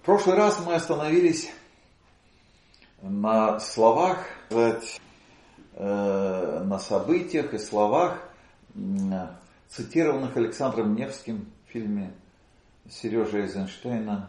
прошлый раз мы остановились на словах, на событиях и словах, цитированных Александром Невским в фильме Сережи Эйзенштейна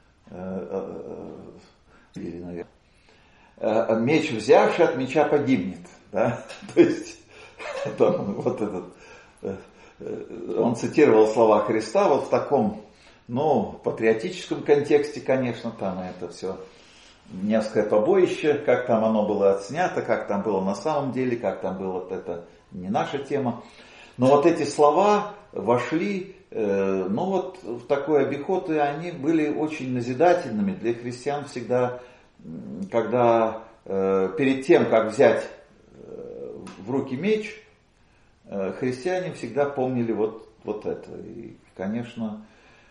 «Меч взявший от меча погибнет». Да? То есть там, вот этот, он цитировал слова Христа вот в таком, патриотическом контексте, конечно, там это все Невское побоище, как там оно было отснято, как там было на самом деле, как там было, это не наша тема. Но вот эти слова вошли, в такой обиход, и они были очень назидательными для христиан всегда, когда перед тем, как взять в руки меч, христиане всегда помнили вот это. И, конечно,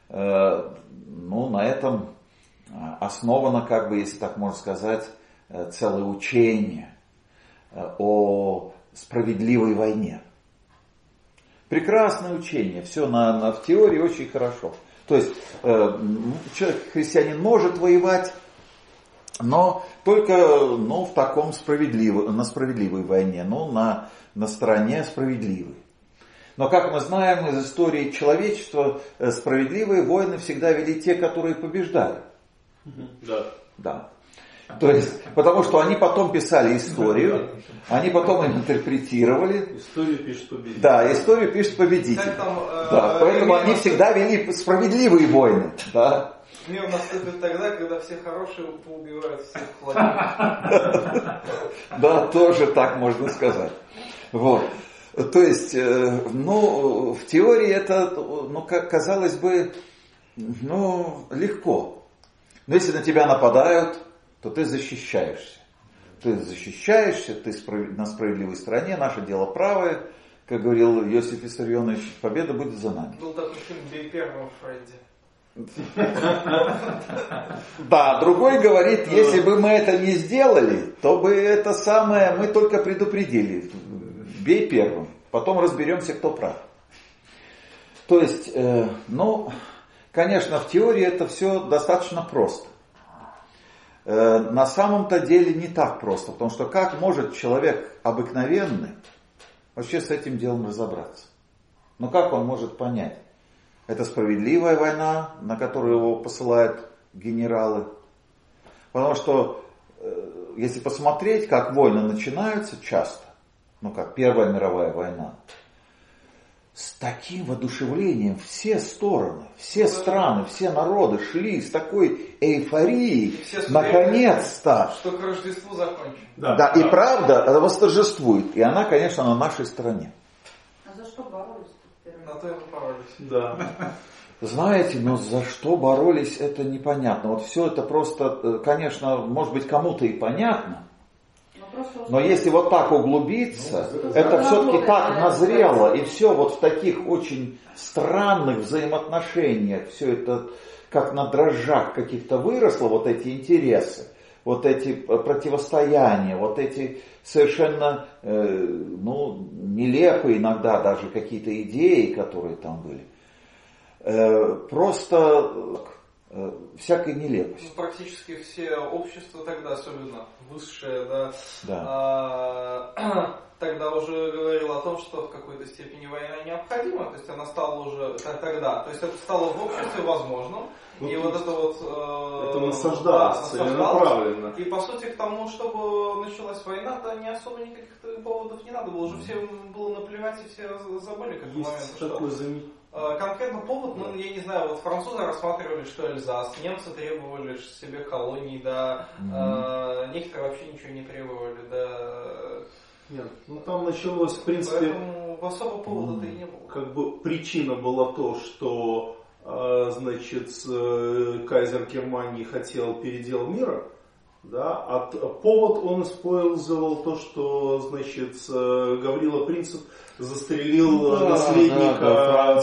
на этом основано, если так можно сказать, целое учение о справедливой войне. Прекрасное учение, все в теории очень хорошо. То есть христианин может воевать, но только в таком на справедливой войне, на стороне справедливой. Но, как мы знаем из истории человечества, справедливые войны всегда вели те, которые побеждали. Да. То есть, потому что они потом писали историю, они потом ее интерпретировали. Историю пишет победитель. Да, историю пишет победитель. Поэтому они всегда вели справедливые войны. Да. Мир наступит тогда, когда все хорошие поубивают всех плохих. Да, тоже так можно сказать. Вот. То есть, в теории это, казалось бы, легко. Но если на тебя нападают, то ты защищаешься. Ты на справедливой стороне, наше дело правое. Как говорил Иосиф Виссарионович, победа будет за нами. Был такой фильм «Бей первого, Фредди». Да, другой говорит, если бы мы это не сделали, то бы мы только предупредили. Бей первым, потом разберемся, кто прав. То есть, конечно, в теории это все достаточно просто. На самом-то деле не так просто, потому что как может человек обыкновенный вообще с этим делом разобраться? Как он может понять? Это справедливая война, на которую его посылают генералы. Потому что, если посмотреть, как войны начинаются часто, как Первая мировая война, с таким воодушевлением все стороны, все страны, все народы шли с такой эйфорией, наконец-то. Что к Рождеству закончим. Да, и правда восторжествует. И она, конечно, на нашей стороне. А за что боролись? На то и боролись. Да. Знаете, за что боролись, это непонятно. Вот все это просто, конечно, может быть, кому-то и понятно. Но если вот так углубиться, это все-таки так назрело, и все вот в таких очень странных взаимоотношениях, все это как на дрожжах каких-то выросло, вот эти интересы, вот эти противостояния, вот эти совершенно, нелепые иногда даже какие-то идеи, которые там были. Просто всякой нелепости. Практически все общества тогда, особенно высшее, тогда уже говорило о том, что в какой-то степени война необходима, то есть она стала уже тогда, то есть это стало в обществе возможным, и вот это вот... это насаждалось целенаправленно. И по сути к тому, чтобы началась война, то не особо никаких поводов не надо было, уже всем было наплевать, и все забыли как момент, что... Конкретно повод, я не знаю, вот французы рассматривали, что Эльзас, немцы требовали себе колоний, некоторые вообще ничего не требовали, Нет, там началось, в принципе, поэтому особо повода-то и не было. Как бы причина была то, что, кайзер Германии хотел передел мира, Да, повод он использовал то, что, значит, Гаврила Принцип застрелил наследника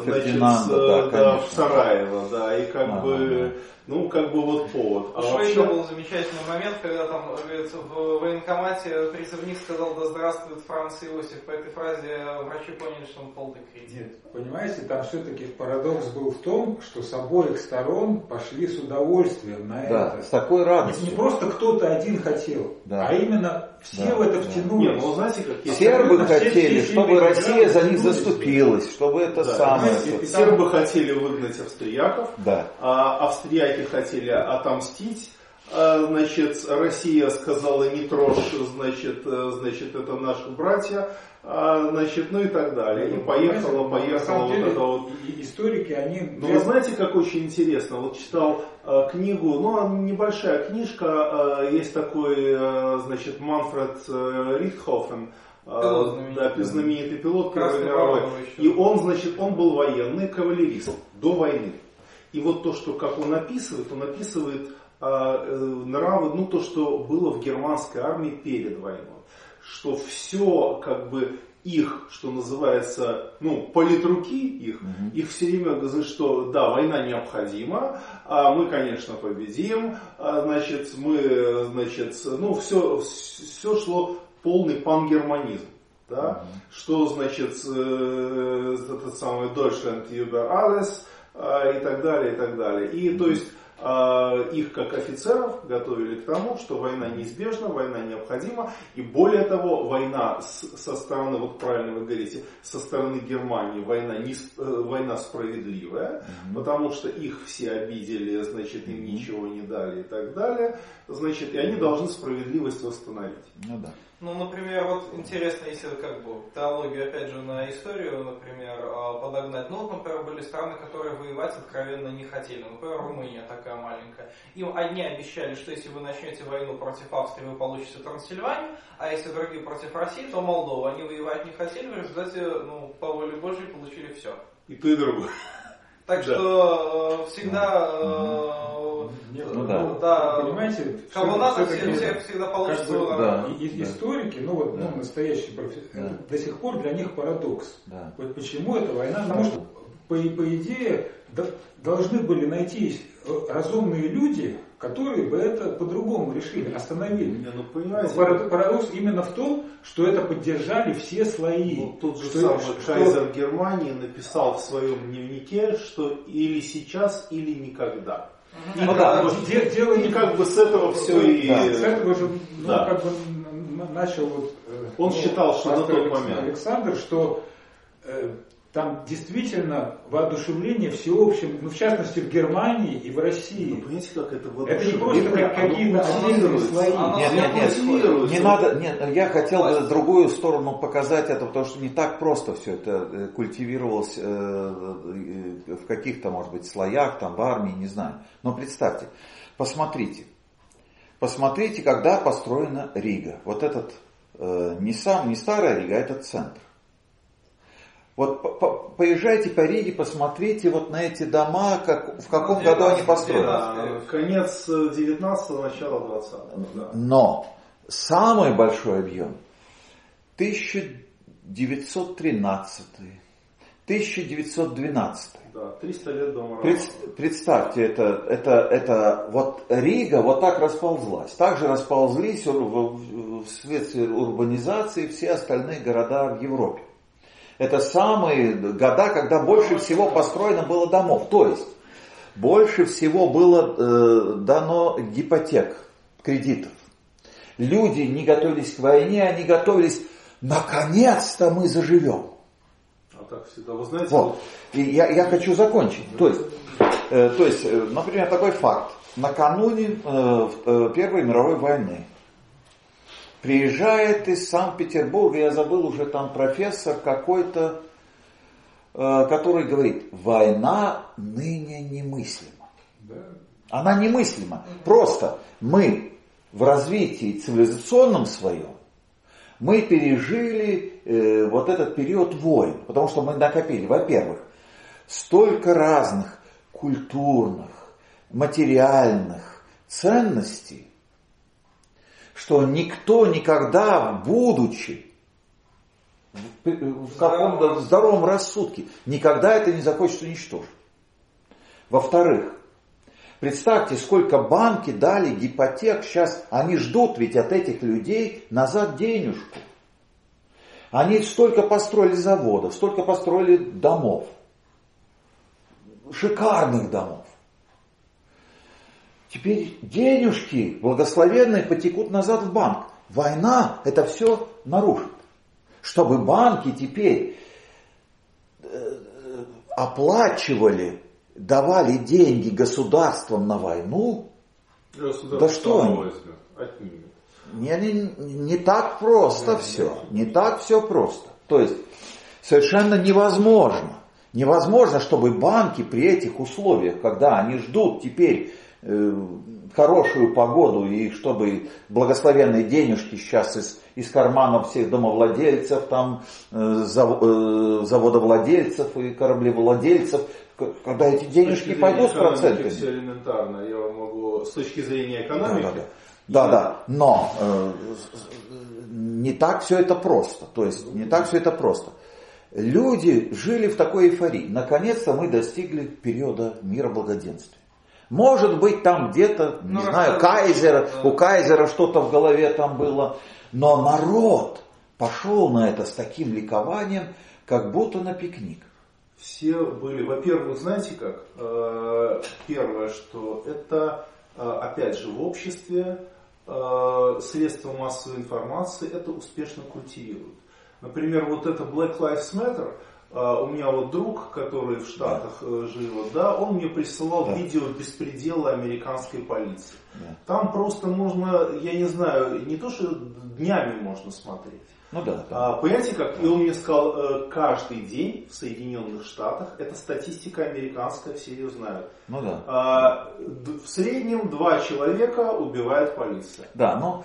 в Сараево, да, и как бы вот повод. А вообще был замечательный момент, когда там, говорится, в военкомате призывник сказал: да здравствует Франц Иосиф. По этой фразе врачи поняли, что он полный кредит. Нет, понимаете, там все-таки парадокс был в том, что с обоих сторон пошли с удовольствием на это. С такой радостью. Не просто кто-то один хотел, а именно все в это втянулись. Нет, знаете, как сербы хотели, чтобы Россия за них заступилась, чтобы это самое. Сербы хотели выгнать австрияков, да. Австрияки хотели отомстить. Значит, Россия сказала: не трожь, значит, это наши братья, значит, и так далее. И поехала вот это вот. Историки, они... Но вы знаете, как очень интересно, вот читал книгу, небольшая книжка, есть такой, значит, Манфред Рихтхофен, знаменитый пилот Первой мировой. И он, значит, он был военный кавалерист до войны. И вот то, что как он описывает нравы, то, что было в германской армии перед войной. Что все, как бы, их, что называется, политруки их все время говорят, что да, война необходима, мы, конечно, победим, значит, все шло полный пангерманизм. Да? Что, значит, этот самый Deutschland über alles, и так далее, и так далее. И то есть их как офицеров готовили к тому, что война неизбежна, война необходима, и более того, война со стороны, вот правильно вы говорите, со стороны Германии война справедливая, потому что их все обидели, значит, им ничего не дали и так далее, значит, и они должны справедливость восстановить. Например, вот интересно, если теологию, опять же, на историю, например, подогнать. Например, были страны, которые воевать откровенно не хотели. Например, Румыния такая маленькая. Им одни обещали, что если вы начнете войну против Австрии, вы получите Трансильванию, а если другие против России, то Молдову. Они воевать не хотели, в результате, по воле Божьей, получили все. И то, и другое. Так что всегда... понимаете, кого надо, всегда получится. Историки, настоящие профессионалы, до сих пор для них парадокс. Почему эта война? Потому что, по идее, должны были найтись разумные люди, которые бы это по-другому решили, остановили. Парадокс именно в том, что это поддержали все слои. Тот же самый кайзер Германии написал в своем дневнике, что или сейчас, или никогда. Дело и как бы с этого все и... С этого же начал он считал, что на тот момент Александр, что там действительно воодушевление всеобщим, в частности в Германии и в России. Понимаете, как это Это не просто какие-то отдельные слои. Нет, не надо. Нет, я хотел бы другую сторону показать это, потому что не так просто все это культивировалось в каких-то, может быть, слоях, там в армии, не знаю. Но представьте, посмотрите, когда построена Рига. Вот этот не старая Рига, а этот центр. Вот поезжайте по Риге, посмотрите вот на эти дома, в каком году они построены. Конец 19-го, начало 20-го. Да. Но самый большой объем 1913, 1912. Да, 300 лет дома. Представьте, это вот Рига вот так расползлась. Также расползлись вследствие урбанизации все остальные города в Европе. Это самые года, когда больше всего построено было домов. То есть, больше всего было дано гипотек, кредитов. Люди не готовились к войне, они готовились, наконец-то мы заживем. А так всегда, вы знаете... Вот. И я хочу закончить. То есть, например, такой факт. Накануне Первой мировой войны приезжает из Санкт-Петербурга, я забыл уже там профессор какой-то, который говорит, война ныне немыслима. Да. Она немыслима. Просто мы в развитии цивилизационном своем, мы пережили вот этот период войн, потому что мы накопили, во-первых, столько разных культурных, материальных ценностей, что никто никогда, будучи в каком-то здоровом рассудке, никогда это не захочет уничтожить. Во-вторых, представьте, сколько банки дали гипотек, сейчас они ждут ведь от этих людей назад денежку. Они столько построили заводов, столько построили домов, шикарных домов. Теперь денежки благословенные потекут назад в банк. Война это все нарушит. Чтобы банки теперь оплачивали, давали деньги государствам на войну, да что они? Не так просто все. Не так все просто. То есть совершенно невозможно. Невозможно, чтобы банки при этих условиях, когда они ждут теперь хорошую погоду и чтобы благословенные денежки сейчас из карманов всех домовладельцев, там, заводовладельцев и кораблевладельцев, когда эти денежки пойдут с процентами. Все элементарно, я вам могу с точки зрения экономики. Да, но не так все это просто. То есть не так все это просто. Люди жили в такой эйфории. Наконец-то мы достигли периода мира благоденствия. Может быть, там где-то, не знаю, у Кайзера что-то в голове там было. Но народ пошел на это с таким ликованием, как будто на пикник. Все были, во-первых, знаете как? Первое, что это, опять же, в обществе средства массовой информации это успешно культивируют. Например, вот это Black Lives Matter, у меня вот друг, который в Штатах живет, да, он мне присылал видео беспредела американской полиции. Там просто можно, я не знаю, не то что днями можно смотреть. Ну да. Понимаете как? И он мне сказал, каждый день в Соединенных Штатах, это статистика американская, все ее знают. Ну да. В среднем 2 человека убивает полиция. Да, но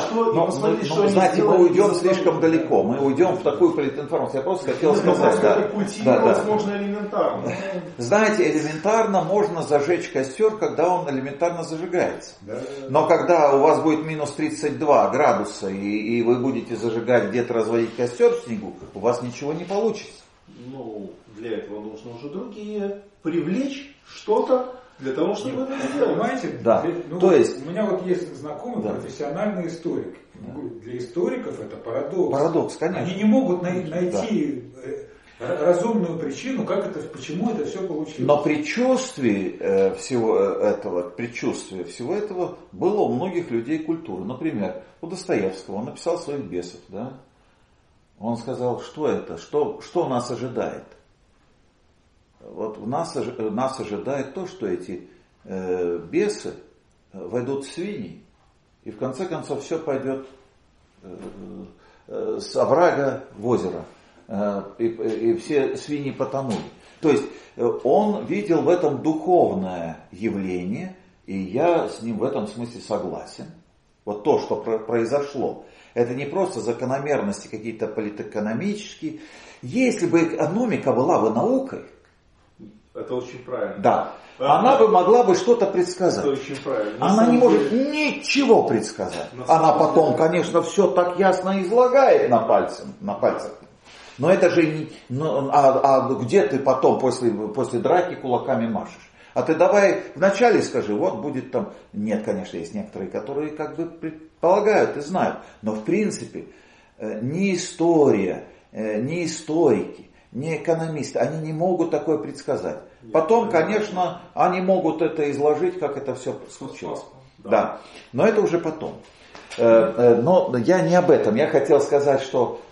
знаете, мы уйдем слишком далеко. Мы уйдем в такую политинформацию. Я просто хотел сказать, это культивировать можно элементарно. Знаете, элементарно можно зажечь костер, когда он элементарно зажигается. Но когда у вас будет минус 32 градуса, и вы будете зажигать где-то разводить костер в снегу, у вас ничего не получится. Ну, для этого нужно уже другие привлечь что-то для того, чтобы это сделать. Понимаете? Да. То есть, у меня вот есть знакомый профессиональный историк. Для историков это парадокс. Парадокс, конечно. Они не могут найти разумную причину, почему это все получилось. Но предчувствие всего этого было у многих людей культуры. Например, у Достоевского он написал своих бесов, да? Он сказал, что это, что нас ожидает. Вот нас ожидает то, что эти бесы войдут в свиньи, и в конце концов все пойдет с оврага в озеро, и все свиньи потонули. То есть он видел в этом духовное явление, и я с ним в этом смысле согласен. Вот то, что произошло, это не просто закономерности какие-то политэкономические. Если бы экономика была бы наукой, это очень правильно. Да. Она бы могла бы что-то предсказать. Это очень правильно. Она не может ничего предсказать. Она потом, конечно, все так ясно излагает на пальцах. Но это же не... где ты потом после драки кулаками машешь? А ты давай вначале скажи, вот будет там... Нет, конечно, есть некоторые, которые как бы предполагают и знают. Но в принципе ни история, ни историки, ни экономисты, они не могут такое предсказать. Потом, конечно, они могут это изложить, как это все случилось. Да. Но это уже потом. Но я не об этом. Я хотел сказать, что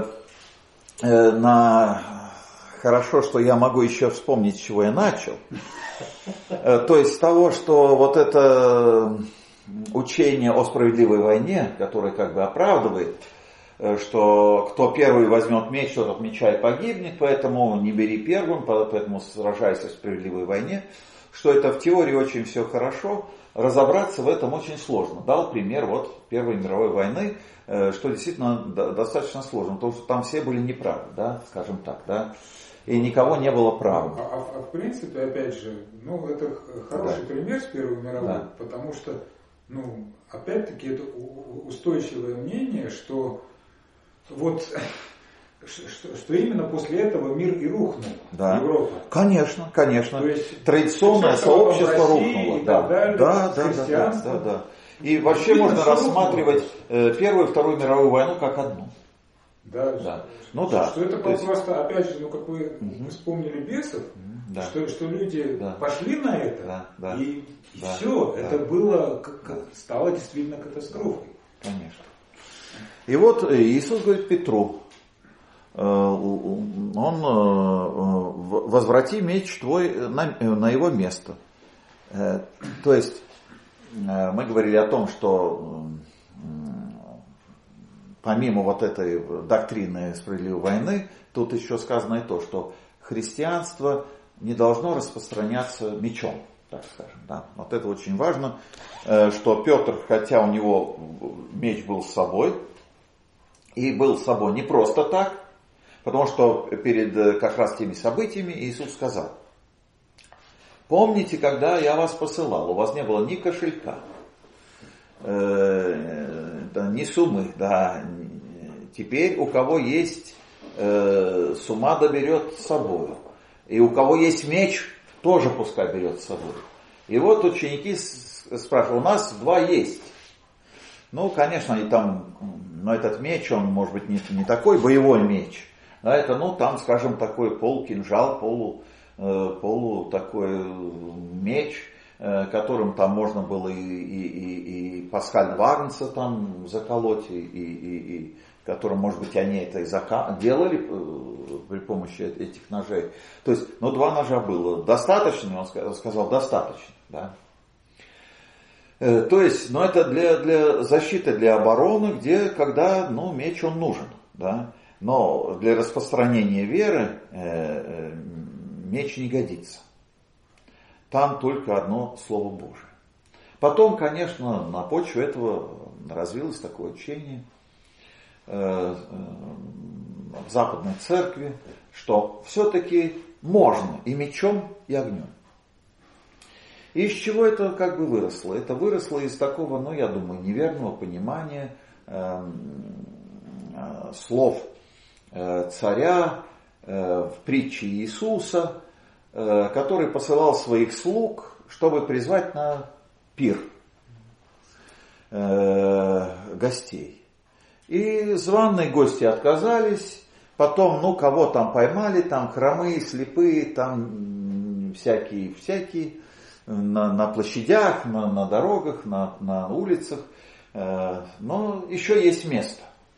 хорошо, что я могу еще вспомнить, с чего я начал. То есть с того, что вот это учение о справедливой войне, которое как бы оправдывает, что кто первый возьмет меч, тот от меча и погибнет, поэтому не бери первым, поэтому сражайся в справедливой войне, что это в теории очень все хорошо, разобраться в этом очень сложно. Дал пример вот Первой мировой войны, что действительно достаточно сложно, потому что там все были неправы, да, скажем так, да, и никого не было права. А в принципе, опять же, это хороший пример с Первой мировой, потому что опять-таки, это устойчивое мнение, что вот что именно после этого мир и рухнул, да. Европа. Конечно. То есть, традиционное сообщество рухнуло. Да. И вообще можно рассматривать Первую и Вторую мировую войну как одну. Да. Что это просто, опять же, как вы вспомнили бесов, что люди пошли на это, и все, это было, стало действительно катастрофой. Конечно. И вот Иисус говорит Петру, возврати меч твой на его место. То есть мы говорили о том, что помимо вот этой доктрины справедливой войны, тут еще сказано и то, что христианство не должно распространяться мечом, так скажем. Да? Вот это очень важно, что Петр, хотя у него меч был с собой, и был с собой не просто так, потому что перед как раз теми событиями Иисус сказал: помните, когда я вас посылал, у вас не было ни кошелька, ни суммы, теперь у кого есть сума, доберет с собой, и у кого есть меч, тоже пускай берет с собой. И вот ученики спрашивают: у нас 2 есть. Конечно, и там, этот меч, он может быть не такой боевой меч, а это, там, скажем, такой полукинжал, полу такой меч, которым там можно было и Пасхаль Вагнца там заколоть, и которым, может быть, они это и делали при помощи этих ножей. То есть, 2 ножа было. Достаточно? Он сказал, достаточно. Да? То есть, это для защиты, для обороны, когда меч он нужен. Да? Но для распространения веры меч не годится. Там только одно Слово Божие. Потом, конечно, на почве этого развилось такое учение в Западной Церкви, что все-таки можно и мечом, и огнем. И из чего это выросло? Это выросло из такого, я думаю, неверного понимания слов царя в притче Иисуса, который посылал своих слуг, чтобы призвать на пир гостей. И званые гости отказались, потом, кого там поймали, там хромые, слепые, там всякие, на площадях, на дорогах, на улицах, но еще есть место.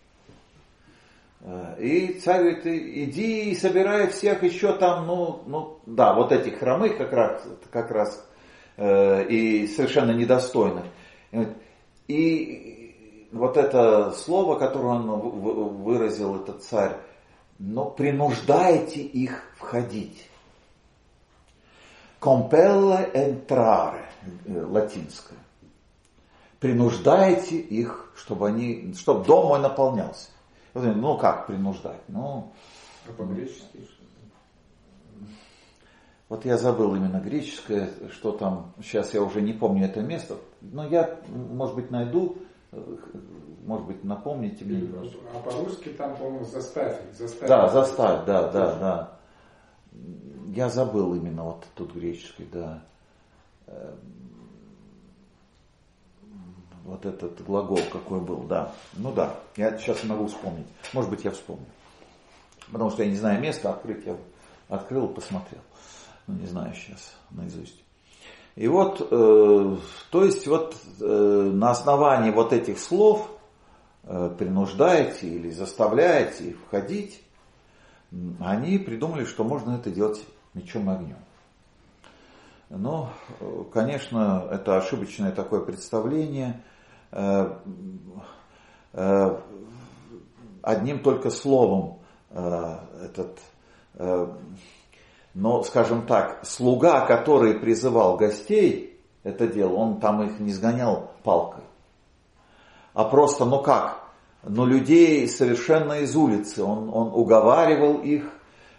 И царь говорит: иди и собирай всех еще там, вот этих хромых как раз и совершенно недостойных. И вот это слово, которое он выразил, этот царь, принуждайте их входить. Compelle entrare, латинское. Принуждайте их, чтобы дом мой наполнялся. Как принуждать? А по-гречески? Вот я забыл именно греческое, что там, сейчас я уже не помню это место, но я, может быть, найду, может быть, напомните мне. А по-русски там, по-моему, заставь. Да, заставь, да. Я забыл именно вот тут греческий, да. Вот этот глагол какой был, да. Я сейчас не могу вспомнить. Может быть, я вспомню. Потому что я не знаю места, открыть я открыл, посмотрел. Не знаю сейчас наизусть. И вот, то есть на основании вот этих слов принуждаете или заставляете их входить, они придумали, что можно это делать мечом и огнем. Но, конечно, это ошибочное такое представление. Одним только словом но, скажем так, слуга, который призывал гостей, это дело, он там их не сгонял палкой, а просто, людей совершенно из улицы, он уговаривал их,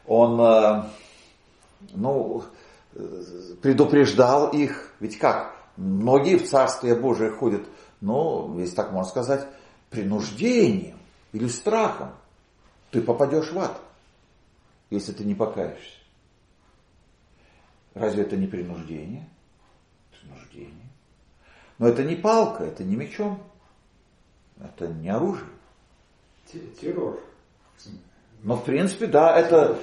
он, предупреждал их, ведь как, многие в Царствие Божие ходят, ну, если так можно сказать, принуждением или страхом. Ты попадешь в ад, если ты не покаешься. Разве это не принуждение? Принуждение. Но это не палка, это не мечом, это не оружие. Террор. Но в принципе, да, это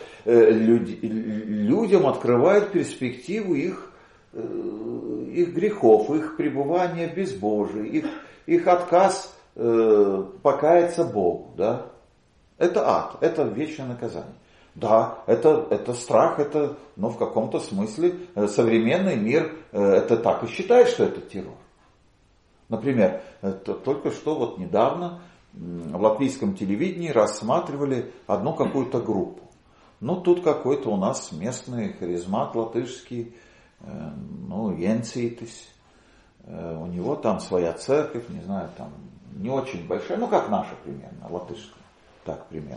людям открывает перспективу их грехов, их пребывания в безбожии, их отказ покаяться Богу. Да? Это ад, это вечное наказание. Да, это страх, это, но в каком-то смысле современный мир это так и считает, что это террор. Например, только что вот недавно в латвийском телевидении рассматривали одну какую-то группу. Ну, тут какой-то у нас местный харизмат латышский, Янцитис. У него там своя церковь, не знаю, там не очень большая, ну, как наша примерно, латышская, так примерно.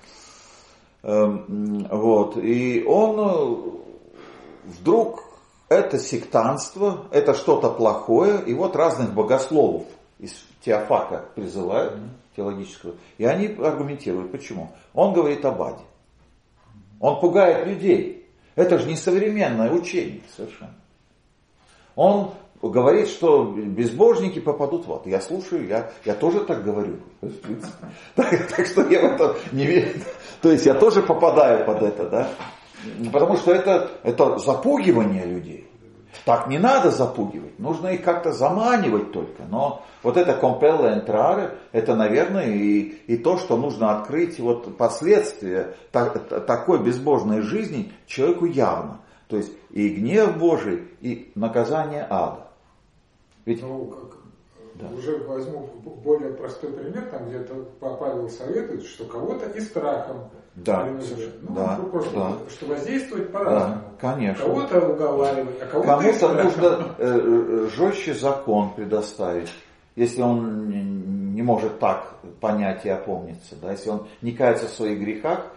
Вот, и он вдруг, это сектантство, это что-то плохое, и вот разных богословов из теофака призывают, теологического, и они аргументируют, почему. Он говорит об аде. Он пугает людей. Это же не современное учение совершенно. Он говорит, что безбожники попадут в ад. Я слушаю, я тоже так говорю. Так что я в это не верю. То есть я тоже попадаю под это, да? Потому что это запугивание людей. Так не надо запугивать, нужно их как-то заманивать только. Но вот это compelle entrare, это, наверное, и то, что нужно открыть вот последствия такой безбожной жизни человеку явно. То есть и гнев Божий, и наказание ада. Ведь... Да. Уже возьму более простой пример, там где-то Павел советует, что кого-то и страхом. Да, что воздействовать по-разному. Да, конечно. Кого-то уговаривать, а кому-то нужно жестче закон предоставить, если он не может так понять и опомниться. Да? Если он не кается в своих грехах,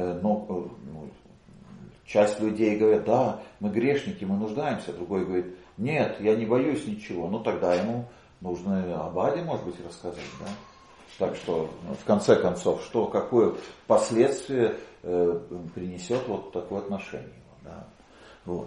часть людей говорят, да, мы грешники, мы нуждаемся. Другой говорит, нет, я не боюсь ничего. Ну тогда ему нужно об аде, может быть, рассказать. Да? Так что, в конце концов, какое последствие принесет вот такое отношение. Да? Вот.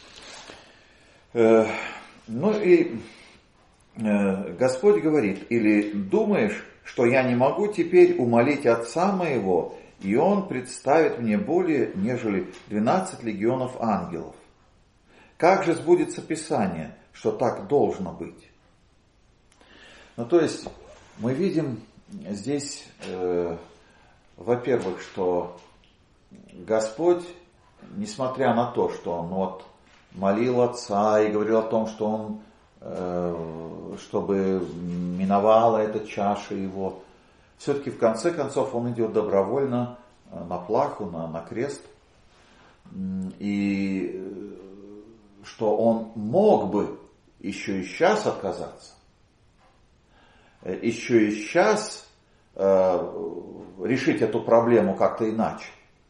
Господь говорит, или думаешь, что я не могу теперь умолить Отца моего, и Он представит мне более, нежели 12 легионов ангелов. Как же сбудется Писание, что так должно быть? То есть, мы видим здесь, во-первых, что Господь, несмотря на то, что Он молил Отца и говорил о том, что Он, чтобы миновала эта чаша Его, все-таки в конце концов Он идет добровольно на плаху, на крест, и что Он мог бы еще и сейчас отказаться, еще и сейчас решить эту проблему как-то иначе.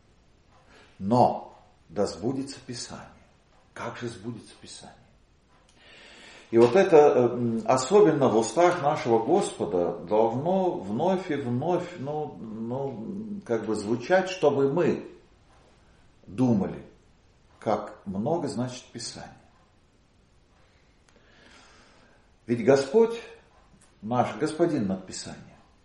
Но да сбудется Писание. Как же сбудется Писание? И вот это, особенно в устах нашего Господа, должно вновь и вновь, звучать, чтобы мы думали, как много значит Писание. Ведь Господь, наш Господин над Писанием,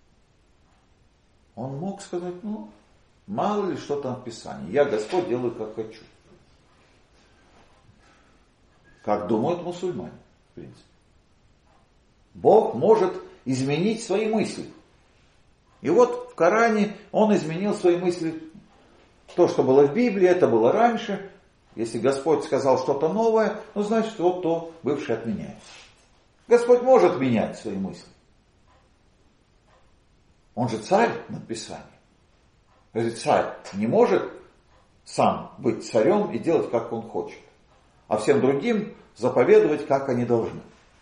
Он мог сказать, мало ли что там в Писании, я, Господь, делаю как хочу. Как думают мусульмане, в принципе. Бог может изменить свои мысли. И вот в Коране Он изменил свои мысли. То, что было в Библии, это было раньше. Если Господь сказал что-то новое, значит, вот то бывшее отменяется. Господь может менять свои мысли. Он же царь над Писанием. Царь не может сам быть царем и делать, как он хочет, а всем другим заповедовать, как они должны.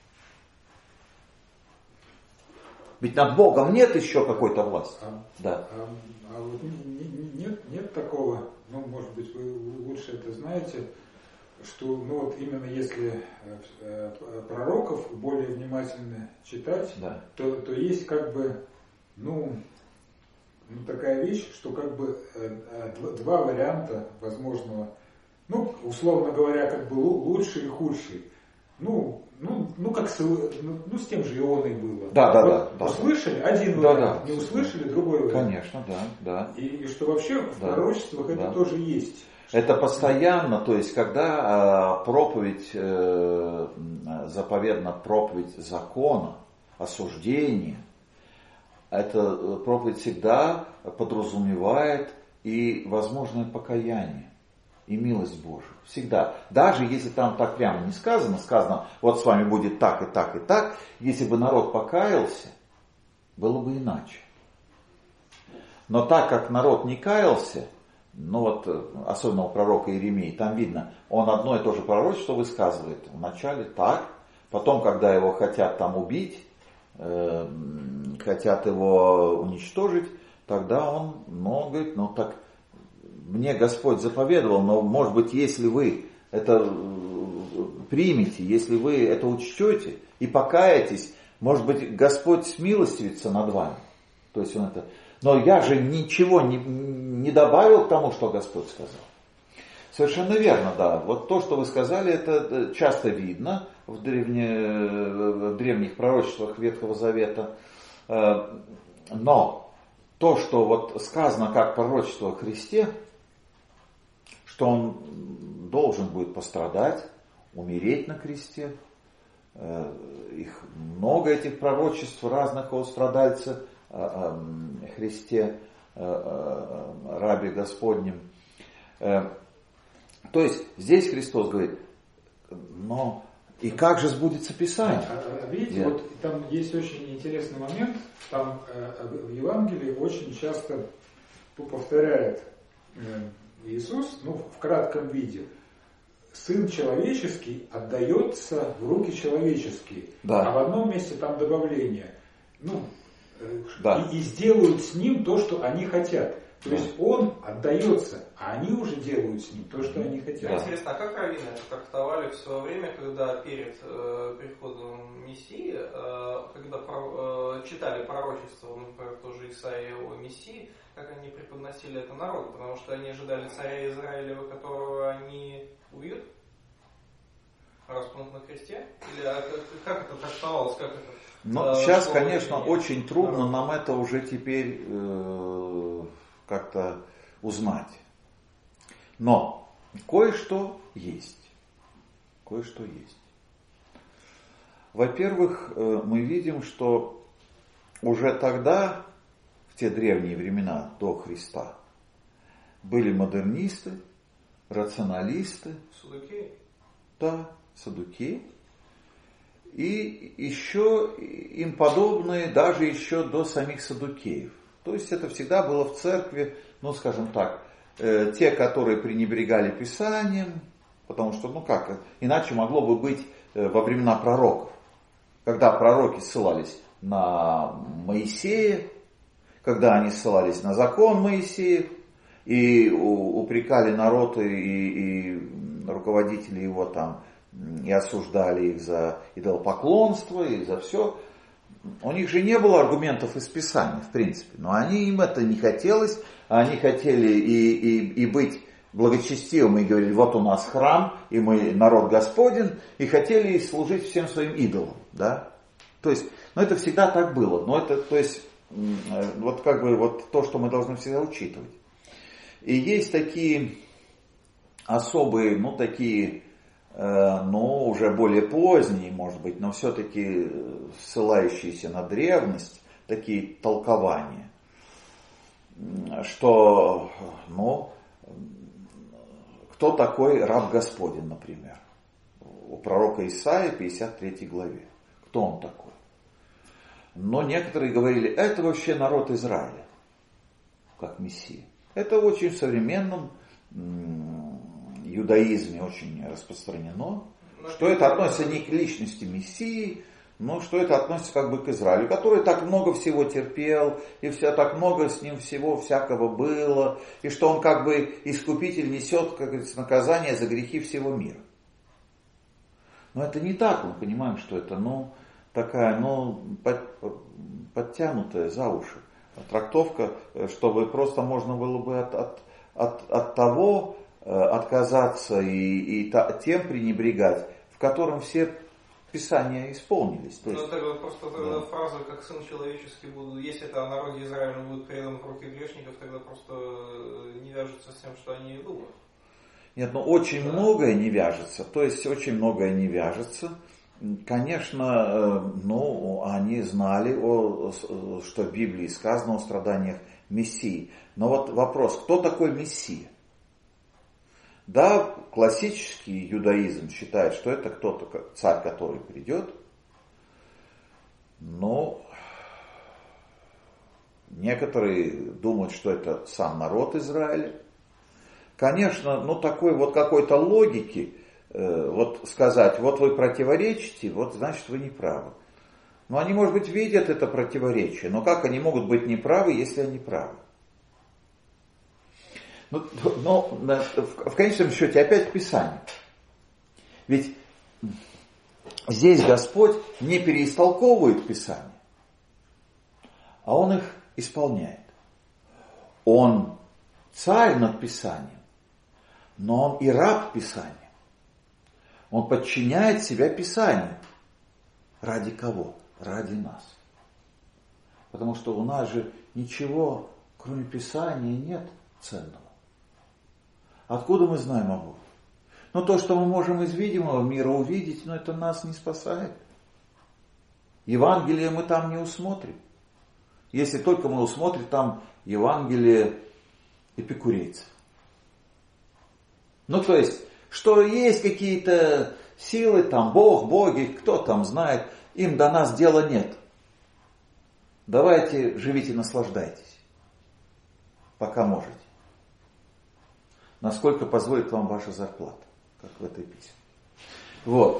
Ведь над Богом нет еще какой-то власти. Вот нет такого, может быть, вы лучше это знаете, что ну вот именно если пророков более внимательно читать, да. то есть как бы такая вещь, что как бы два варианта возможного, условно говоря, как бы лучший и худший. Как с тем же Ионой было. Да. Услышали один вариант, не услышали другой вариант. Конечно, да. И что вообще в пророчествах это тоже есть. Это постоянно, то есть когда заповедна проповедь закона, осуждения, эта проповедь всегда подразумевает и возможное покаяние, и милость Божию. Всегда. Даже если там так прямо не сказано, вот с вами будет так и так и так, если бы народ покаялся, было бы иначе. Но так как народ не каялся, особенно у пророка Иеремии, там видно, он одно и то же пророчество высказывает. Вначале так, потом, когда его хотят там убить, хотят его уничтожить, тогда он говорит, так мне Господь заповедовал, но может быть, если вы это примете, если вы это учтете и покаетесь, может быть, Господь смилостивится над вами. То есть он это... Но я же ничего не добавил к тому, что Господь сказал. Совершенно верно, да. Вот то, что вы сказали, это часто видно в древних пророчествах Ветхого Завета. Но то, что вот сказано как пророчество о Христе, что он должен будет пострадать, умереть на кресте. Их много этих пророчеств разных о страдальце Христе, рабе Господнем. То есть здесь Христос говорит, но и как же сбудется Писание? Видите, вот там есть очень интересный момент, там в Евангелии очень часто повторяет Иисус, в кратком виде, Сын человеческий отдается в руки человеческие. Да. А в одном месте там добавление. Да. И сделают с ним то, что они хотят. То есть он отдается, а они уже делают с ним то, что они хотят. Интересно, а как раввины это трактовали в свое время, когда перед приходом Мессии, когда читали пророчество, например, тоже Исаия о Мессии, как они преподносили это народу? Потому что они ожидали царя Израилева, которого они убьют, распнут на кресте? Или как это трактовалось? Сейчас, конечно, очень трудно нам это уже теперь как-то узнать. Но кое-что есть. Кое-что есть. Во-первых, мы видим, что уже тогда, в те древние времена до Христа, были модернисты, рационалисты. Саддукеи? Да, саддукеи. И еще им подобные даже еще до самих саддукеев. То есть это всегда было в церкви, скажем так, те, которые пренебрегали Писанием, потому что, иначе могло бы быть во времена пророков, когда пророки ссылались на Моисея, когда они ссылались на закон Моисеев, и упрекали народ и руководители его там, и осуждали их за идолопоклонство и за все. У них же не было аргументов из Писания, в принципе. Но им это не хотелось. Они хотели и быть благочестивым, и говорили, вот у нас храм, и мы народ Господень, и хотели служить всем своим идолам. Да? То есть, это всегда так было. Но это, то есть, то, что мы должны всегда учитывать. И есть такие особые, уже более поздние, может быть, но все-таки ссылающиеся на древность, такие толкования, что, кто такой раб Господень, например, у пророка Исаии, 53 главе, кто он такой? Но некоторые говорили, это вообще народ Израиля, как Мессия. Это очень в современном иудаизме очень распространено, что это относится не к личности Мессии, но что это относится как бы к Израилю, который так много всего терпел, и так много с ним всего всякого было, и что он как бы искупитель несет, как говорится, наказание за грехи всего мира. Но это не так, мы понимаем, что это, такая, подтянутая за уши трактовка, чтобы просто можно было бы от того отказаться и тем пренебрегать, в котором все Писания исполнились. То есть, тогда просто фраза, как сын человеческий буду, если это о народе Израиля будет предан в руки грешников, тогда просто не вяжется с тем, что они думают. Нет, очень многое не вяжется. То есть очень многое не вяжется. Конечно, они знали, что в Библии сказано о страданиях Мессии. Но вот вопрос, кто такой Мессия? Да, классический иудаизм считает, что это кто-то, царь, который придет. Но некоторые думают, что это сам народ Израиля. Конечно, такой вот какой-то логики, сказать, вы противоречите, значит вы не правы. Но они, может быть, видят это противоречие, но как они могут быть неправы, если они правы? В конечном счете опять Писание. Ведь здесь Господь не переистолковывает Писание, а Он их исполняет. Он царь над Писанием, но Он и раб Писания. Он подчиняет себя Писанию. Ради кого? Ради нас. Потому что у нас же ничего, кроме Писания, нет ценного. Откуда мы знаем о Боге? То, что мы можем из видимого мира увидеть, это нас не спасает. Евангелие мы там не усмотрим. Если только мы усмотрим там Евангелие эпикурейцев. То есть, что есть какие-то силы, там Бог, боги, кто там знает, им до нас дела нет. Давайте живите, наслаждайтесь, пока можете. Насколько позволит вам ваша зарплата, как в этой песне.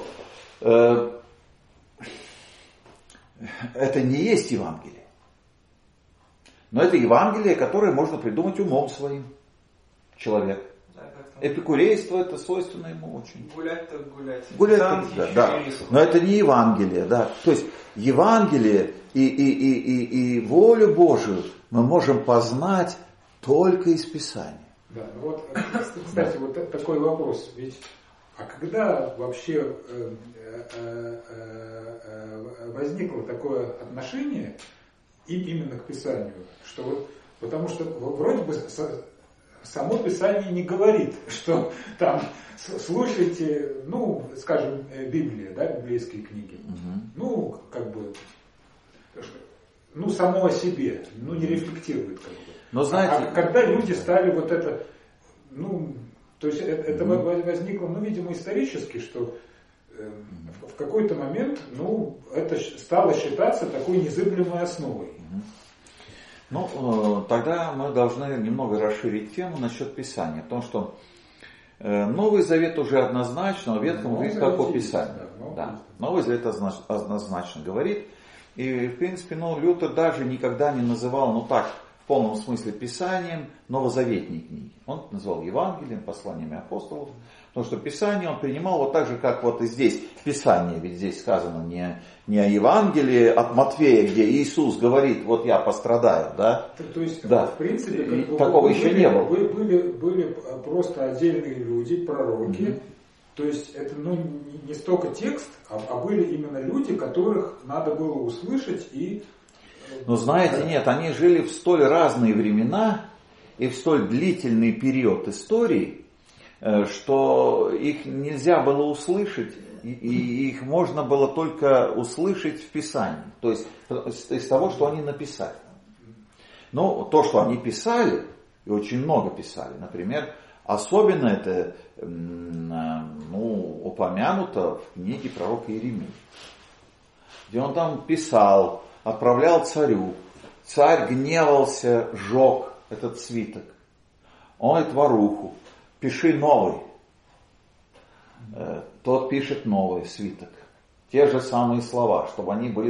Это не есть Евангелие. Но это Евангелие, которое можно придумать умом своим. Человек. Эпикурейство это свойственно ему очень. Гулять так гулять. Гулять так, да. Но это не Евангелие, да. То есть Евангелие и волю Божию мы можем познать только из Писания. Да, кстати, такой вопрос. Ведь, когда вообще возникло такое отношение именно к Писанию, что потому что вроде бы само Писание не говорит, что там слушайте, скажем, Библия, да, библейские книги, само о себе, не рефлектирует как бы. Но знаете, когда люди стали то есть это возникло, видимо, исторически, что в какой-то момент, это стало считаться такой незыблемой основой. Тогда мы должны немного расширить тему насчет Писания, потому что Новый Завет уже однозначно, в Ветхом говорит как о Писании. Да. Новый Завет однозначно говорит, и в принципе, Лютер даже никогда не называл, в полном смысле Писанием новозаветные книги. Он называл Евангелием, посланиями апостолов, потому что Писание он принимал так же, как и здесь Писание, ведь здесь сказано не о Евангелии от Матфея, где Иисус говорит, я пострадаю, да? То есть, да. В принципе, такого еще не было. Были просто отдельные люди, пророки, то есть это не столько текст, а были именно люди, которых надо было услышать и... Но знаете, нет, они жили в столь разные времена и в столь длительный период истории, что их нельзя было услышать, и их можно было только услышать в Писании, то есть из того, что они написали. То, что они писали, и очень много писали, например, особенно это упомянуто в книге пророка Иеремии, где он там писал, отправлял царю, царь гневался, сжег этот свиток. Он говорит воруху, пиши новый. Тот пишет новый свиток. Те же самые слова, чтобы они были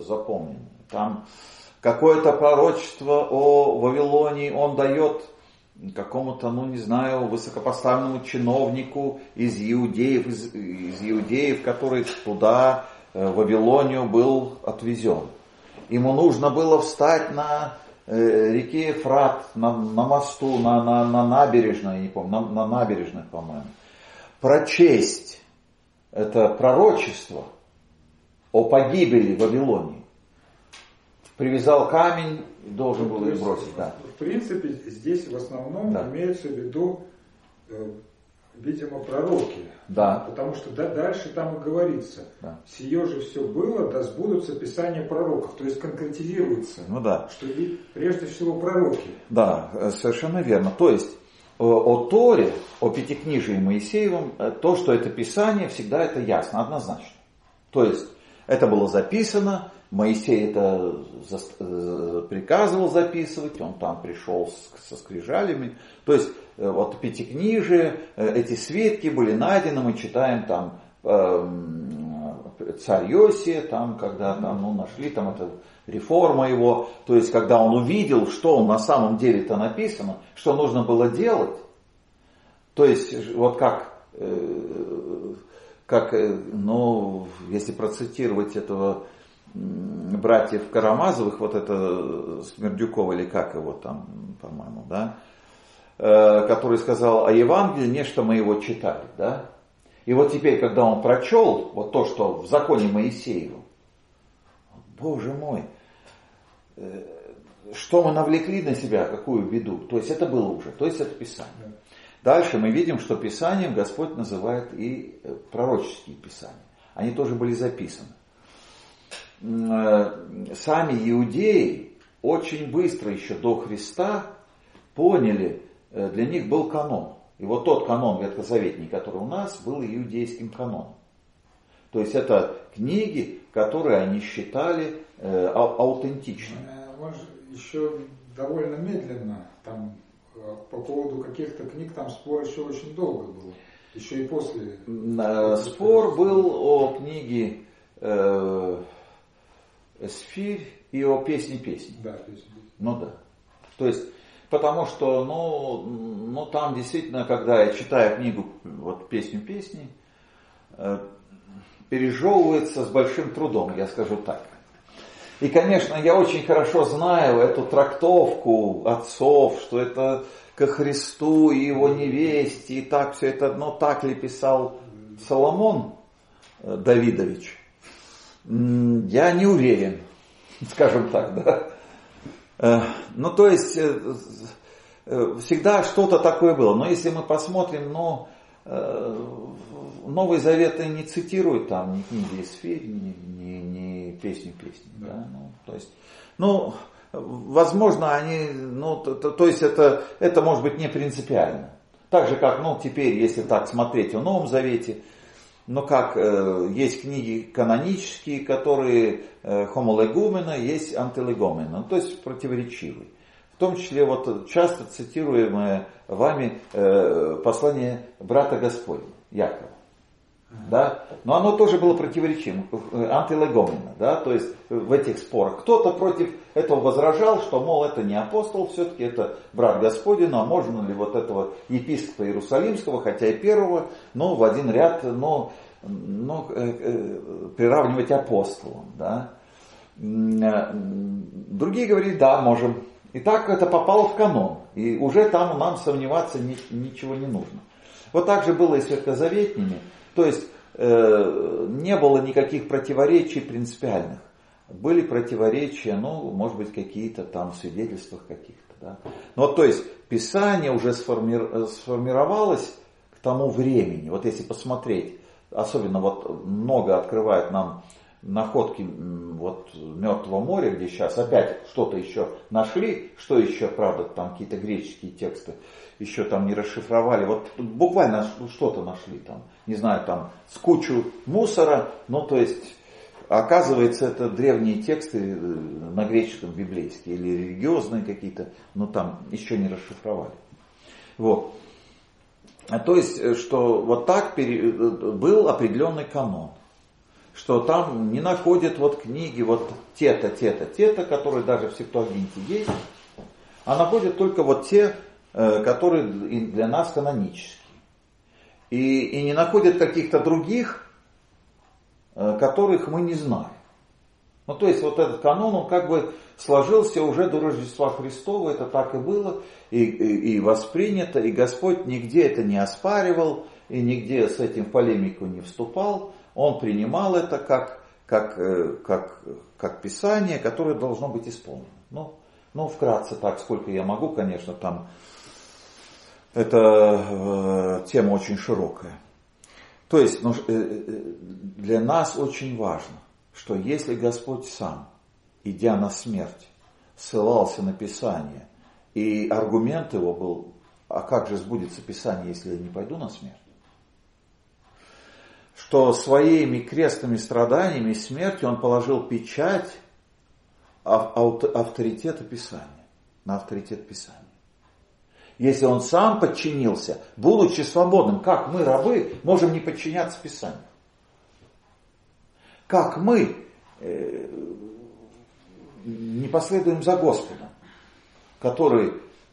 запомнены. Там какое-то пророчество о Вавилонии он дает какому-то, не знаю, высокопоставленному чиновнику из иудеев, который туда, в Вавилонию, был отвезен. Ему нужно было встать на реке Ефрат, на мосту, на набережной, не помню, на набережной, по-моему, прочесть это пророчество о погибели Вавилонии. Привязал камень и должен был ее бросить. Да. В принципе, здесь в основном имеются в виду, видимо, пророки. Да. Потому что дальше там и говорится. Да. Сие же все было, да сбудутся писания пророков. То есть конкретизируется, что прежде всего пророки. Да, совершенно верно. То есть о Торе, о Пятикнижии Моисеевом, то, что это Писание, всегда это ясно, однозначно. То есть это было записано, Моисей это приказывал записывать, он там пришел со скрижалями. То есть вот Пятикнижие, эти свитки были найдены, мы читаем там царь Иосия, там, когда там, нашли там это реформа его, то есть когда он увидел, что на самом деле-то написано, что нужно было делать, то есть вот если процитировать этого братьев Карамазовых, вот это Смердюкова или как его там, по-моему, да, который сказал о Евангелии, нечто мы его читали, да, и вот теперь, когда он прочел вот то, что в законе Моисеевом, Боже мой, что мы навлекли на себя, какую беду, то есть это было уже, то есть это Писание. Дальше мы видим, что Писанием Господь называет и пророческие Писания, они тоже были записаны. Сами иудеи очень быстро еще до Христа поняли, для них был канон. И вот тот канон ветхозаветний, который у нас, был иудейским каноном. То есть это книги, которые они считали аутентичными. Он же еще довольно медленно, там, по поводу каких-то книг, там спор еще очень долго был. Еще и после. Спор был о книге Эсфирь и о песне песни. Да, песни. Да. То есть, потому что, там действительно, когда я читаю книгу, вот песню песни, пережевывается с большим трудом, я скажу так. И, конечно, я очень хорошо знаю эту трактовку отцов, что это ко Христу и его невесте, и так все это, так ли писал Соломон Давидович. Я не уверен, скажем так, да. То есть, всегда что-то такое было. Но если мы посмотрим, Новый Завет не цитирует там ни книги Эсфирь, ни песню песни. Да? То есть, возможно, они, то есть это может быть не принципиально. Так же, как, теперь, если так смотреть о Новом Завете, как есть книги канонические, которые хомолегумена, есть антилегумена, то есть противоречивые. В том числе вот часто цитируемое вами послание брата Господня, Якова. Да? Но оно тоже было противоречивым, антилегоменно, да? То есть в этих спорах. Кто-то против этого возражал, что, мол, это не апостол, все-таки это брат Господень, а можно ли вот этого епископа Иерусалимского, хотя и первого, в один ряд, приравнивать апостолам, да? Другие говорили, да, можем. И так это попало в канон, и уже там нам сомневаться ничего не нужно. Вот так же было и с ветхозаветными. То есть не было никаких противоречий принципиальных. Были противоречия, может быть, какие-то там в свидетельствах каких-то. Да? То есть Писание уже сформировалось к тому времени. Вот если посмотреть, особенно много открывает нам находки Мертвого моря, где сейчас опять что-то еще нашли, что еще, правда, там какие-то греческие тексты еще там не расшифровали, буквально что-то нашли там, не знаю, там с кучу мусора, то есть оказывается это древние тексты на греческом библейские или религиозные какие-то, там еще не расшифровали. То есть, что так был определенный канон, что там не находят книги те-то, которые даже в Септуагинте есть, а находят только те которые для нас канонические. И не находят каких-то других, которых мы не знаем. Ну, то есть, вот этот канон, он как бы сложился уже до Рождества Христова, это так и было, и воспринято, и Господь нигде это не оспаривал, и нигде с этим в полемику не вступал. Он принимал это как Писание, которое должно быть исполнено. Ну, вкратце так, сколько я могу, конечно, там это тема очень широкая. То есть для нас очень важно, что если Господь сам, идя на смерть, ссылался на Писание, и аргумент его был, а как же сбудется Писание, если я не пойду на смерть? Что своими крестными страданиями и смертью он положил печать авторитета Писания, на авторитет Писания. Если он сам подчинился, будучи свободным, как мы, рабы, можем не подчиняться Писанию? Как мы не последуем за Господом, который,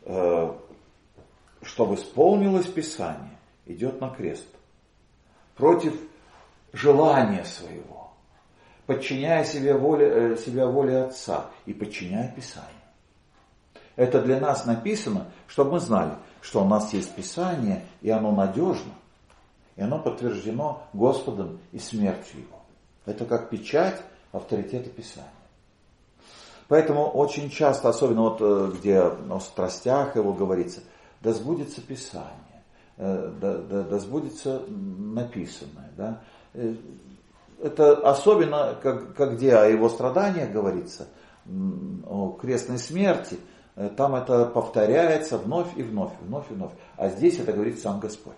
чтобы исполнилось Писание, идет на крест против желания своего, подчиняя себя воле Отца и подчиняя Писанию. Это для нас написано, чтобы мы знали, что у нас есть Писание, и оно надежно, и оно подтверждено Господом и смертью Его. Это как печать авторитета Писания. Поэтому очень часто, особенно вот где о страстях его говорится, да сбудется Писание, да сбудется написанное. Да? Это особенно, где о его страданиях говорится, о крестной смерти, там это повторяется вновь и вновь. А здесь это говорит сам Господь.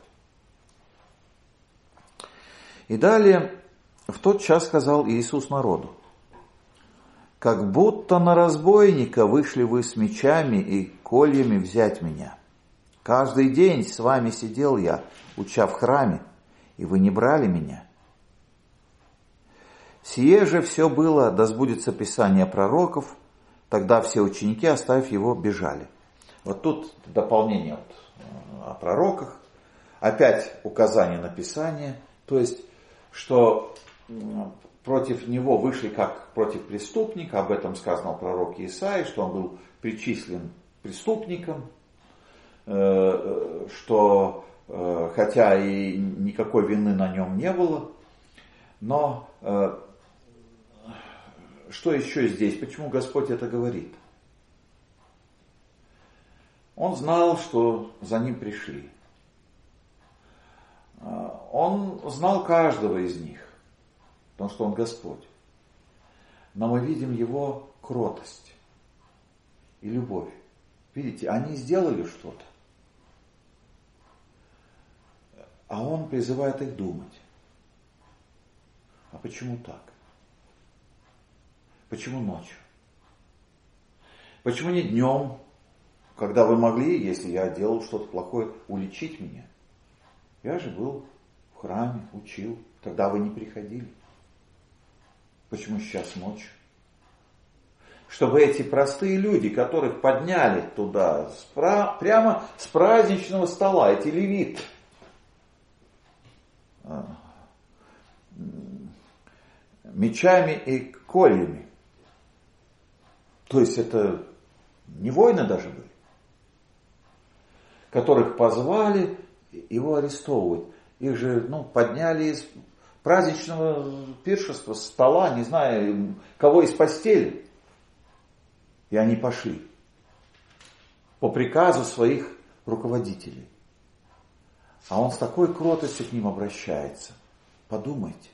И далее, в тот час сказал Иисус народу: как будто на разбойника вышли вы с мечами и кольями взять меня. Каждый день с вами сидел я, уча в храме, и вы не брали меня. Сие же все было, да сбудется Писание пророков. Тогда все ученики, оставив его, бежали. Вот тут дополнение о пророках. Опять указание на Писание. То есть, что против него вышли как против преступника. Об этом сказано в пророке Исаии, что он был причислен преступником. Что хотя и никакой вины на нем не было. Но что еще здесь? Почему Господь это говорит? Он знал, что за ним пришли. Он знал каждого из них, потому что он Господь. Но мы видим его кротость и любовь. Видите, они сделали что-то, а он призывает их думать. А почему так? Почему ночью? Почему не днем, когда вы могли, если я делал что-то плохое, уличить меня? Я же был в храме, учил, тогда вы не приходили. Почему сейчас ночью? Чтобы эти простые люди, которых подняли туда прямо с праздничного стола, эти левиты, мечами и кольями. То есть это не воины даже были, которых позвали его арестовывать. Их же подняли из праздничного пиршества, с стола, не знаю, кого из постели. И они пошли по приказу своих руководителей. А он с такой кротостью к ним обращается. Подумайте.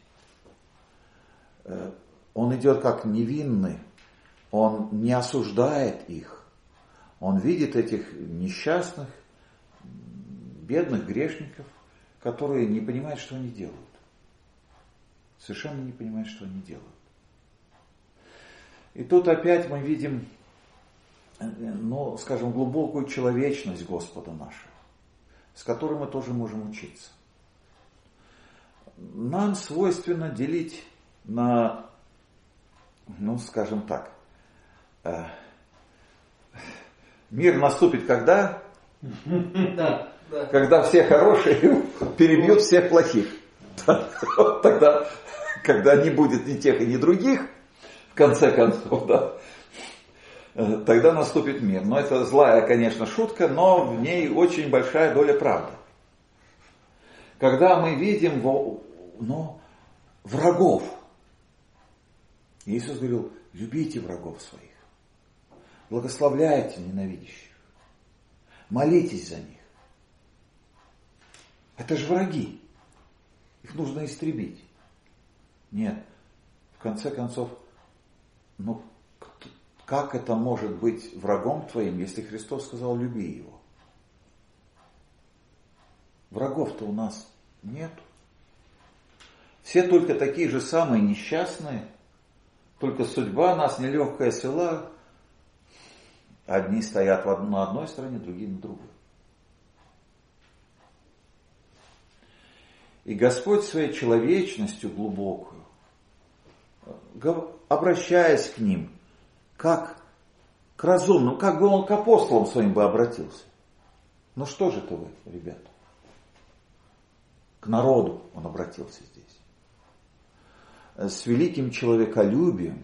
Он идет как невинный. Он не осуждает их. Он видит этих несчастных, бедных грешников, которые не понимают, что они делают. Совершенно не понимают, что они делают. И тут опять мы видим, скажем, глубокую человечность Господа нашего, с которой мы тоже можем учиться. Нам свойственно делить на, скажем так, мир наступит когда? Да. Когда все хорошие перебьют всех плохих. Тогда, когда не будет ни тех и ни других, в конце концов, да, тогда наступит мир. Но это злая, конечно, шутка, но в ней очень большая доля правды. Когда мы видим врагов, Иисус говорил, любите врагов своих, благословляйте ненавидящих, молитесь за них. Это же враги, их нужно истребить. Нет, в конце концов, как это может быть врагом твоим, если Христос сказал, люби его? Врагов-то у нас нет. Все только такие же самые несчастные, только судьба нас нелегкая свела. Одни стоят на одной стороне, другие на другой. И Господь своей человечностью глубокую, обращаясь к ним, как к разумным, как бы он к апостолам своим бы обратился. Ну что же это вы, ребята? К народу он обратился здесь. С великим человеколюбием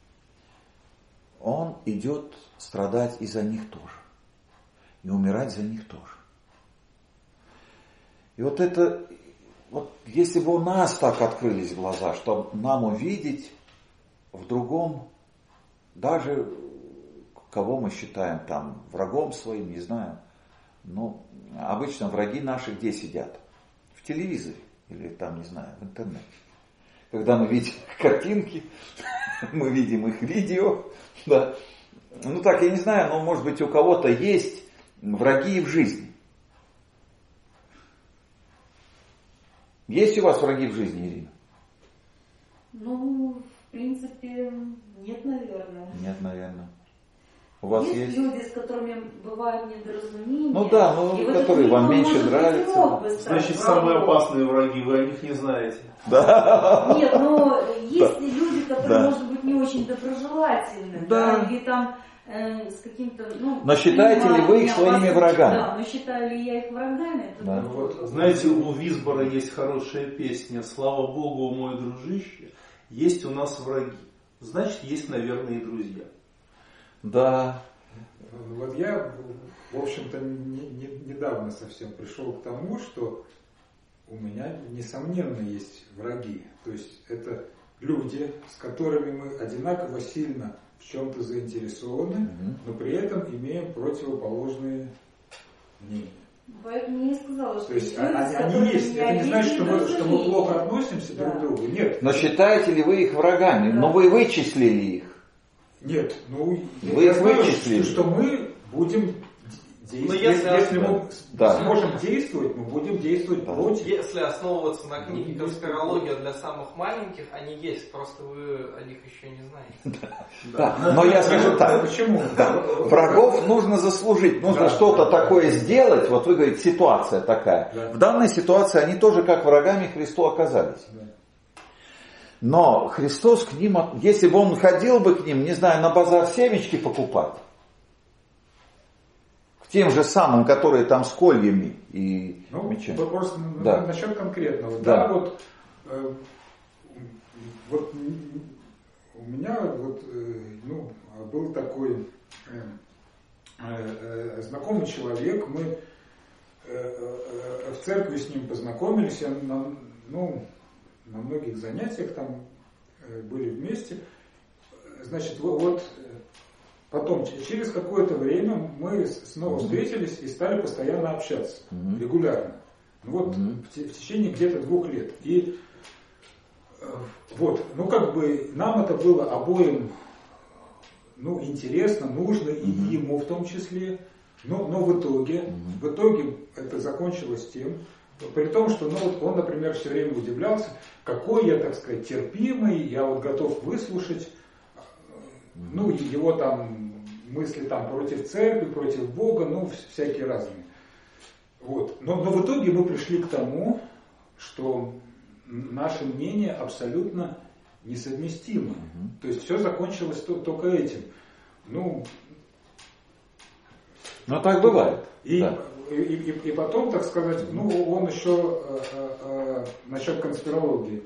он идет страдать и за них тоже. И умирать за них тоже. И если бы у нас так открылись глаза, чтобы нам увидеть в другом, даже кого мы считаем там врагом своим, не знаю, обычно враги наши где сидят? В телевизоре или там, не знаю, в интернете. Когда мы видим картинки, мы видим их видео, да. Так, я не знаю, но может быть у кого-то есть враги и в жизни. Есть у вас враги в жизни, Ирина? В принципе, нет, наверное. Нет, наверное. У вас есть люди, с которыми бывают недоразумения. которые вам меньше нравятся. Значит, самые опасные враги, вы о них не знаете. Да. Нет, есть люди, которые, может быть, не очень доброжелательны. Да. Или там с каким-то... Но считаете ли вы их своими врагами? Да, но считаю ли я их врагами? Да. Знаете, у Висбора есть хорошая песня «Слава Богу, мой дружище, есть у нас враги». Значит, есть, наверное, и друзья. Да. Я, в общем-то, недавно совсем пришел к тому, что у меня, несомненно, есть враги. То есть это люди, с которыми мы одинаково сильно в чем-то заинтересованы, но при этом имеем противоположные мнения. Поэтому я и сказала, что то есть они есть. Это не значит, что мы плохо относимся друг к другу. Нет. Но считаете ли вы их врагами? Но вы вычислили их. Нет, вы их вычислили. Что мы будем действовать. Если мы сможем действовать, мы будем действовать против. Если основываться на книге «Конспирология для самых маленьких», они есть, просто вы о них еще не знаете. Да, но я скажу так. Почему? Врагов нужно заслужить, нужно что-то такое сделать. Вот вы говорите, ситуация такая. В данной ситуации они тоже как врагами Христу оказались. Но Христос к ним, если бы он ходил бы к ним, не знаю, на базар семечки покупать, к тем же самым, которые там с кольями и мечами. Просто насчет конкретного. Да. Вот у меня был такой знакомый человек, мы в церкви с ним познакомились, на многих занятиях там были вместе. Значит, потом, через какое-то время мы снова встретились и стали постоянно общаться, регулярно. В течение где-то 2 лет. И нам это было обоим интересно, нужно, и ему в том числе. Но в итоге это закончилось тем, при том, что он, например, все время удивлялся, какой я, так сказать, терпимый, я готов выслушать, его там мысли там против церкви, против Бога, всякие разные. Но в итоге мы пришли к тому, что наши мнения абсолютно несовместимы. То есть все закончилось только этим. Ну так бывает. И потом, так сказать, он еще насчет конспирологии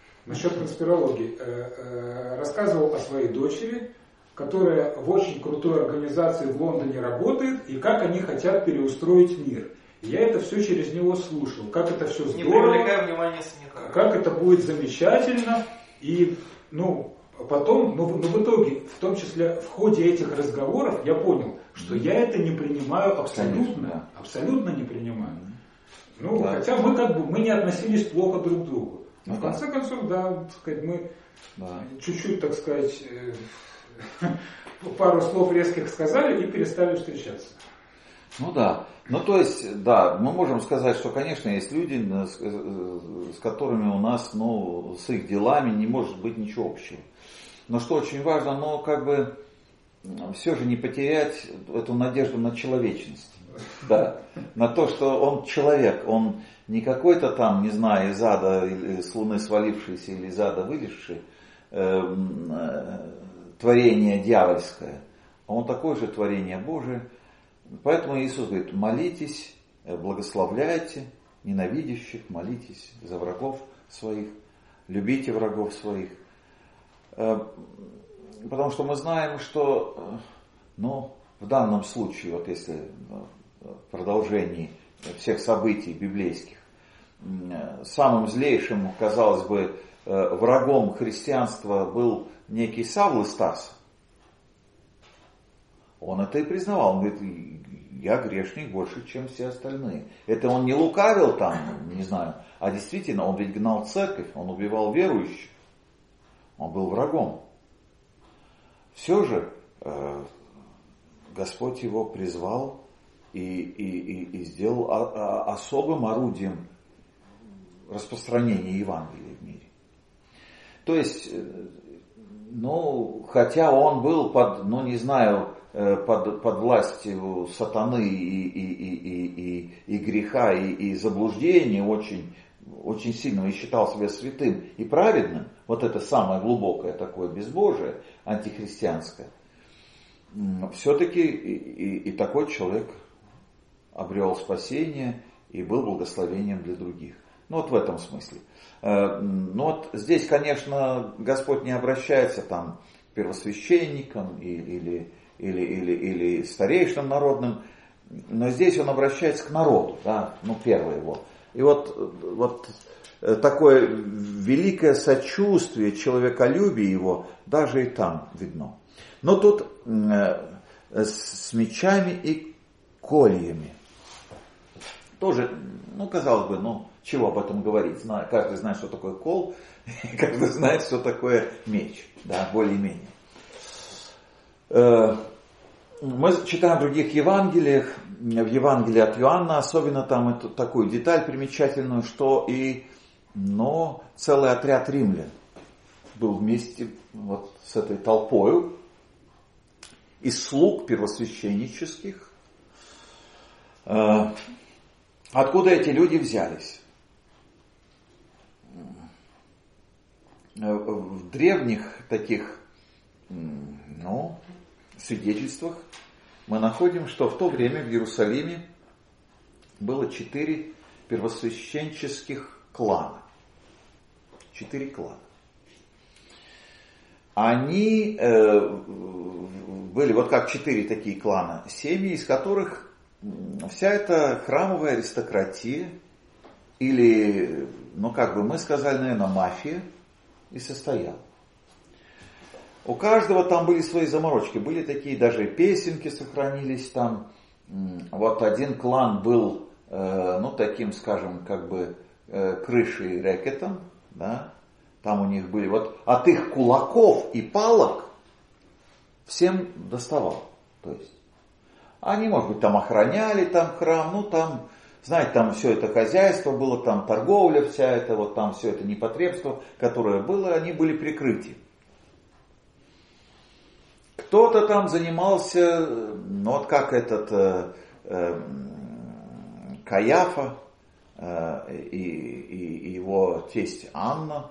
рассказывал о своей дочери, которая в очень крутой организации в Лондоне работает, и как они хотят переустроить мир. И я это все через него слушал, как это все здорово, не привлекая внимания санитара, как это будет замечательно. И потом, в итоге, в том числе в ходе этих разговоров, я понял, что я это не принимаю абсолютно, абсолютно не принимаю. Хотя мы не относились плохо друг к другу. Но в конце концов, так сказать, мы чуть-чуть, так сказать, пару слов резких сказали и перестали встречаться. То есть, мы можем сказать, что, конечно, есть люди, с которыми у нас, с их делами не может быть ничего общего. Но что очень важно, все же не потерять эту надежду на человечность. На то, что он человек, он не какой-то там, не знаю, из ада, или с луны свалившийся, или из ада вылезший, творение дьявольское, а он такое же творение Божие. Поэтому Иисус говорит: молитесь, благословляйте ненавидящих, молитесь за врагов своих, любите врагов своих. Потому что мы знаем, что в данном случае, вот если в продолжении всех событий библейских, самым злейшим, казалось бы, врагом христианства был некий Савл из Тарса. Он это и признавал. Он говорит: я грешник больше, чем все остальные. Это он не лукавил там, не знаю, а действительно он ведь гнал церковь, он убивал верующих. Он был врагом. Все же Господь его призвал и сделал особым орудием распространения Евангелия в мире. То есть, хотя он был под властью сатаны и греха, и заблуждения очень, очень сильно, и считал себя святым и праведным, вот это самое глубокое такое безбожие, антихристианское, все-таки и такой человек обрел спасение и был благословением для других. В этом смысле. Здесь, конечно, Господь не обращается там к первосвященникам или старейшинам народным, но здесь Он обращается к народу, первое его. И вот такое великое сочувствие, человеколюбие его даже и там видно. Но тут с мечами и кольями. Тоже, казалось бы, чего об этом говорить? Каждый знает, что такое кол, каждый знает, что такое меч, более-менее. Мы читаем в других Евангелиях, в Евангелии от Иоанна, особенно там такую деталь примечательную, что целый отряд римлян был вместе с этой толпою из слуг первосвященнических. Откуда эти люди взялись? В древних таких, свидетельствах мы находим, что в то время в Иерусалиме было 4 первосвященческих клана. 4 клана. Они были как 4 такие клана, семьи, из которых вся эта храмовая аристократия, или, мы сказали, наверное, мафия, и состояла. У каждого там были свои заморочки, были такие даже песенки сохранились там. Один клан был, таким, скажем, крышей рэкетом, там у них были, от их кулаков и палок всем доставал, то есть. Они, может быть, там охраняли храм, там все это хозяйство было, там торговля вся эта, там все это непотребство, которое было, они были прикрытием. Кто-то там занимался, как этот Каяфа и его тесть Анна,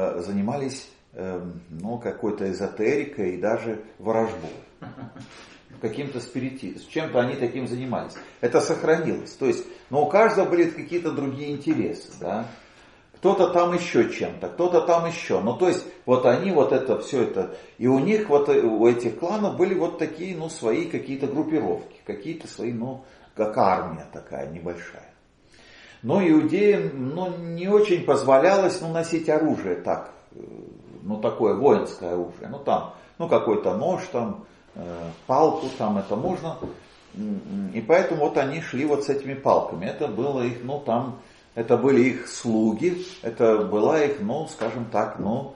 занимались какой-то эзотерикой и даже ворожбой. каким-то спиритизмом, чем-то они таким занимались. Это сохранилось. То есть, но у каждого были какие-то другие интересы, да. Кто-то там еще чем-то, кто-то там еще. Ну, то есть, вот они вот это, все это, и у них, вот у этих кланов были вот такие, ну, свои какие-то группировки, какие-то свои, ну, как армия такая небольшая. Но иудеям, ну, не очень позволялось, ну, носить оружие так, ну, такое воинское оружие. Ну, там, ну, какой-то нож там, палку там, это можно. И поэтому вот они шли вот с этими палками. Это было их, ну, там, это были их слуги, это была их, ну, скажем так, ну,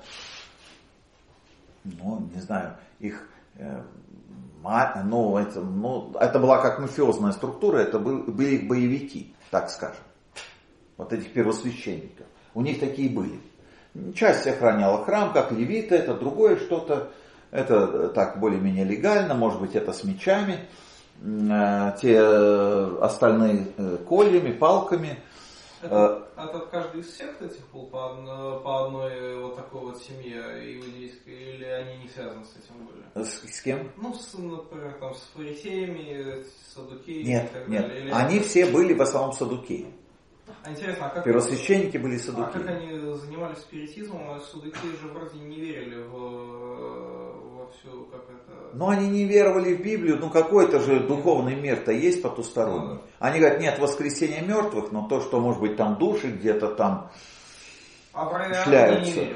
не знаю, их, это была как мафиозная структура, это были их боевики, так скажем. Вот этих первосвященников. У них такие были. Часть охраняла храм, как левиты, это другое что-то. Это так более-менее легально, может быть это с мечами. Те остальные кольями, палками. Это каждый из сект этих был по одной вот такой вот семье иудейской, или они не связаны с этим были? С кем? Ну, например, там, с фарисеями, саддукеями и так далее. Нет, они все были в основном саддукеи. Интересно, а как первосвященники были саддукеи. А как они занимались спиритизмом, а саддукеи же вроде не верили во всю, как это... Но они не веровали в Библию, ну какой-то же духовный мир-то есть потусторонний. Они говорят, нет воскресения мертвых, но то, что может быть там души где-то там шляются.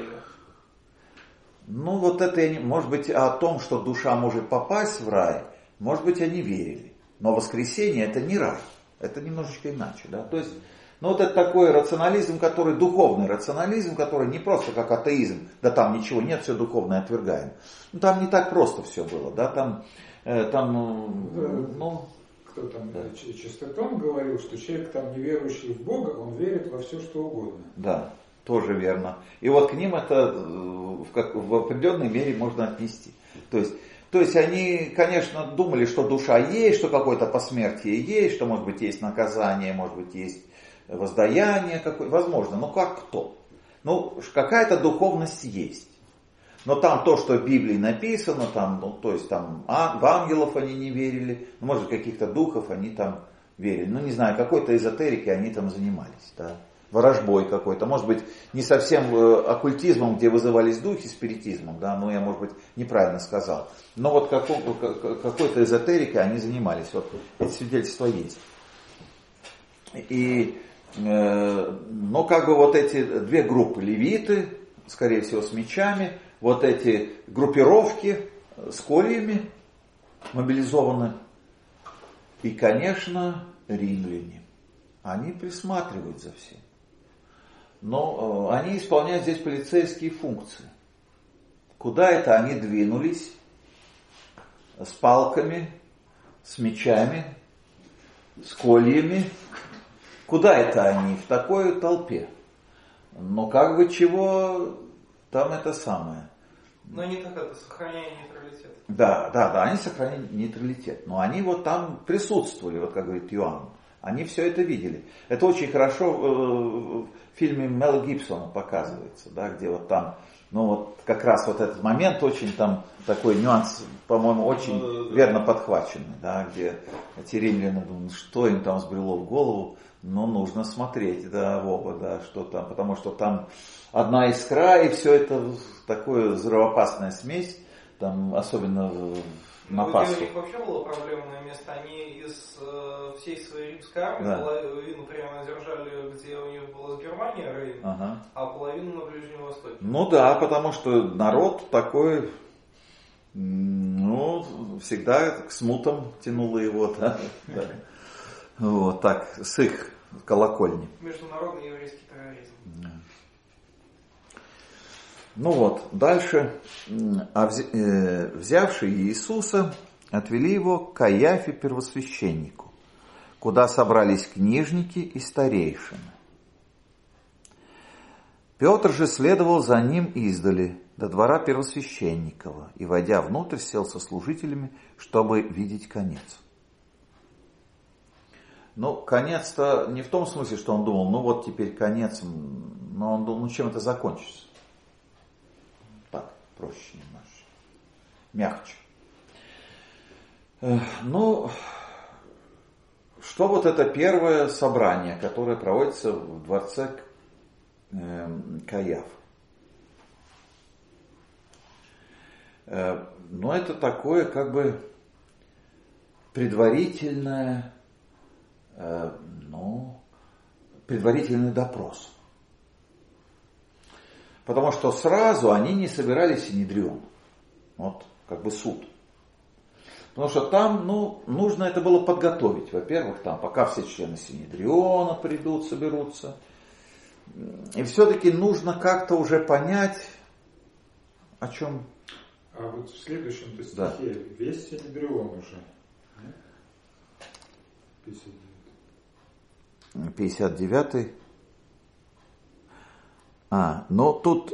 Ну вот это, может быть, о том, что душа может попасть в рай, может быть, они верили. Но воскресение это не рай, это немножечко иначе, да, то есть... Но вот это такой рационализм, который духовный рационализм, который не просто как атеизм, да там ничего нет, все духовное отвергаем. Ну там не так просто все было, да, там ну... Кто там, да. Честертон говорил, что человек там не верующий в Бога, он верит во все, что угодно. Да, тоже верно. И вот к ним это в определенной мере можно отнести. То есть они, конечно, думали, что душа есть, что какое-то посмертие есть, что может быть есть наказание, может быть есть воздаяние какое, возможно, но как кто? Ну, какая-то духовность есть. Но там то, что в Библии написано, там, ну, то есть там в ангелов они не верили, может, каких-то духов они там верили. Ну, не знаю, какой-то эзотерикой они там занимались, да. Ворожбой какой-то, может быть, не совсем оккультизмом, где вызывались духи, спиритизмом, да, но я, может быть, неправильно сказал. Но вот какой-то эзотерикой они занимались, вот эти свидетельства есть. Но как бы вот эти две группы, левиты, скорее всего с мечами, вот эти группировки с кольями мобилизованы, и, конечно, римляне, они присматривают за всем. Но они исполняют здесь полицейские функции. Куда это они двинулись? С палками, с мечами, с кольями. Куда это они? В такой толпе. Но как бы чего там это самое. Но они так это, сохраняют нейтралитет. Да, они сохраняли нейтралитет. Но они вот там присутствовали, вот как говорит Иоанн. Они все это видели. Это очень хорошо в фильме Мела Гибсона показывается, да, где вот там, ну вот как раз вот этот момент очень там такой нюанс, по-моему, очень верно подхваченный, да, где эти римляне думают, что им там сбрело в голову, но нужно смотреть, да, в оба, да, что там, потому что там одна искра, и все это такое взрывоопасная смесь, там особенно на Пасху. У них вообще было проблемное место, они из всей своей римской армии половину прямо держали, где у них была Германия, Рейн, а половину на Ближнем Востоке. Ну да, потому что народ такой, ну, всегда к смутам тянуло его, да. Вот так, с их колокольни. Международный еврейский терроризм. Ну вот, дальше, взявшие Иисуса, отвели его к Каиафе первосвященнику, куда собрались книжники и старейшины. Петр же следовал за ним издали, до двора первосвященникова, и, войдя внутрь, сел со служителями, чтобы видеть конец. Ну, конец-то не в том смысле, что он думал, ну вот теперь конец, но он думал, ну чем это закончится? Так, проще немножко, мягче. Ну, что вот это первое собрание, которое проводится в дворце Каиафа? Но это такое как бы предварительный допрос. Потому что сразу они не собирали Синедрион. Вот как бы суд. Потому что там, нужно это было подготовить. Во-первых, там пока все члены Синедриона придут, соберутся. И все-таки нужно как-то уже понять, о чем... А вот в следующем стихе весь Синедрион уже. 59-й. Но тут...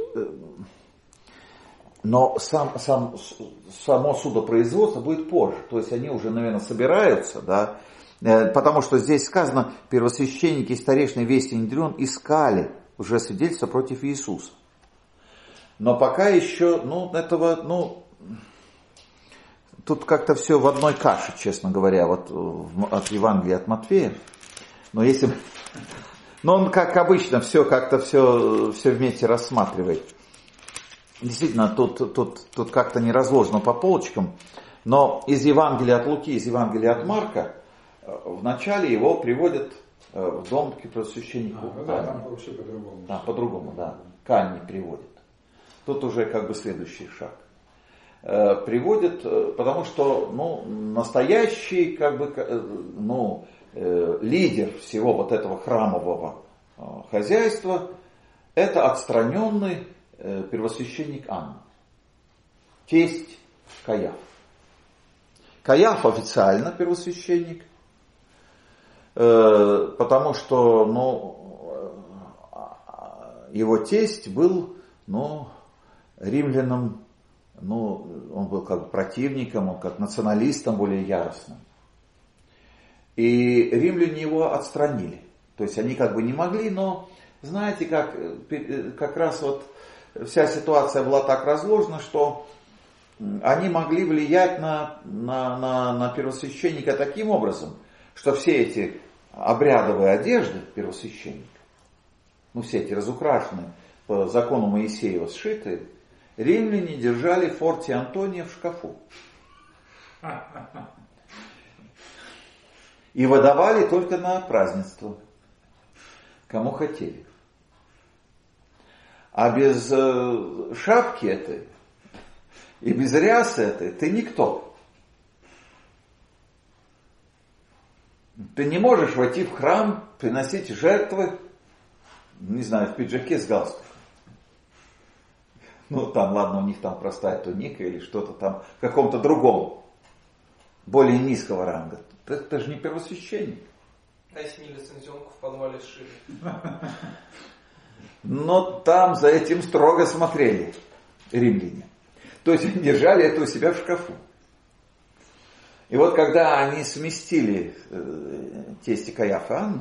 Но само судопроизводство будет позже. То есть они уже, наверное, собираются, да. Потому что здесь сказано, первосвященники и старейшины весь Синедрион искали уже свидетельство против Иисуса. Но пока еще, тут как-то все в одной каше, честно говоря, вот от Евангелия от Матфея. Но если... Но он, как обычно, все как-то все вместе рассматривает. Действительно, тут как-то не разложено по полочкам. Но из Евангелия от Луки, из Евангелия от Марка, вначале его приводят в дом к первосвященнику. Там вообще по-другому. По-другому, да. К Анне приводят. Тут уже как бы следующий шаг. Приводят, потому что, настоящий, как бы, лидер всего вот этого храмового хозяйства, это отстраненный первосвященник Анна, тесть Каиаф. Каиаф официально первосвященник, потому что, его тесть был, римлянам, он был как бы противником, он как националистом более яростным. И римляне его отстранили. То есть они как бы не могли, но знаете, как раз вот вся ситуация была так разложена, что они могли влиять на первосвященника таким образом, что все эти обрядовые одежды первосвященника, все эти разукрашенные по закону Моисеева сшитые, римляне держали в форте Антония в шкафу. И выдавали только на празднество, кому хотели. А без шапки этой и без рясы этой ты никто. Ты не можешь войти в храм, приносить жертвы, не знаю, в пиджаке с галстуком. Там, ладно, у них там простая туника или что-то там, в каком-то другом, более низкого ранга. Это же не первосвященник. А если не лицензионку в подвале сшили? Но там за этим строго смотрели римляне. То есть они держали это у себя в шкафу. И вот когда они сместили тестя Каиафа Анну,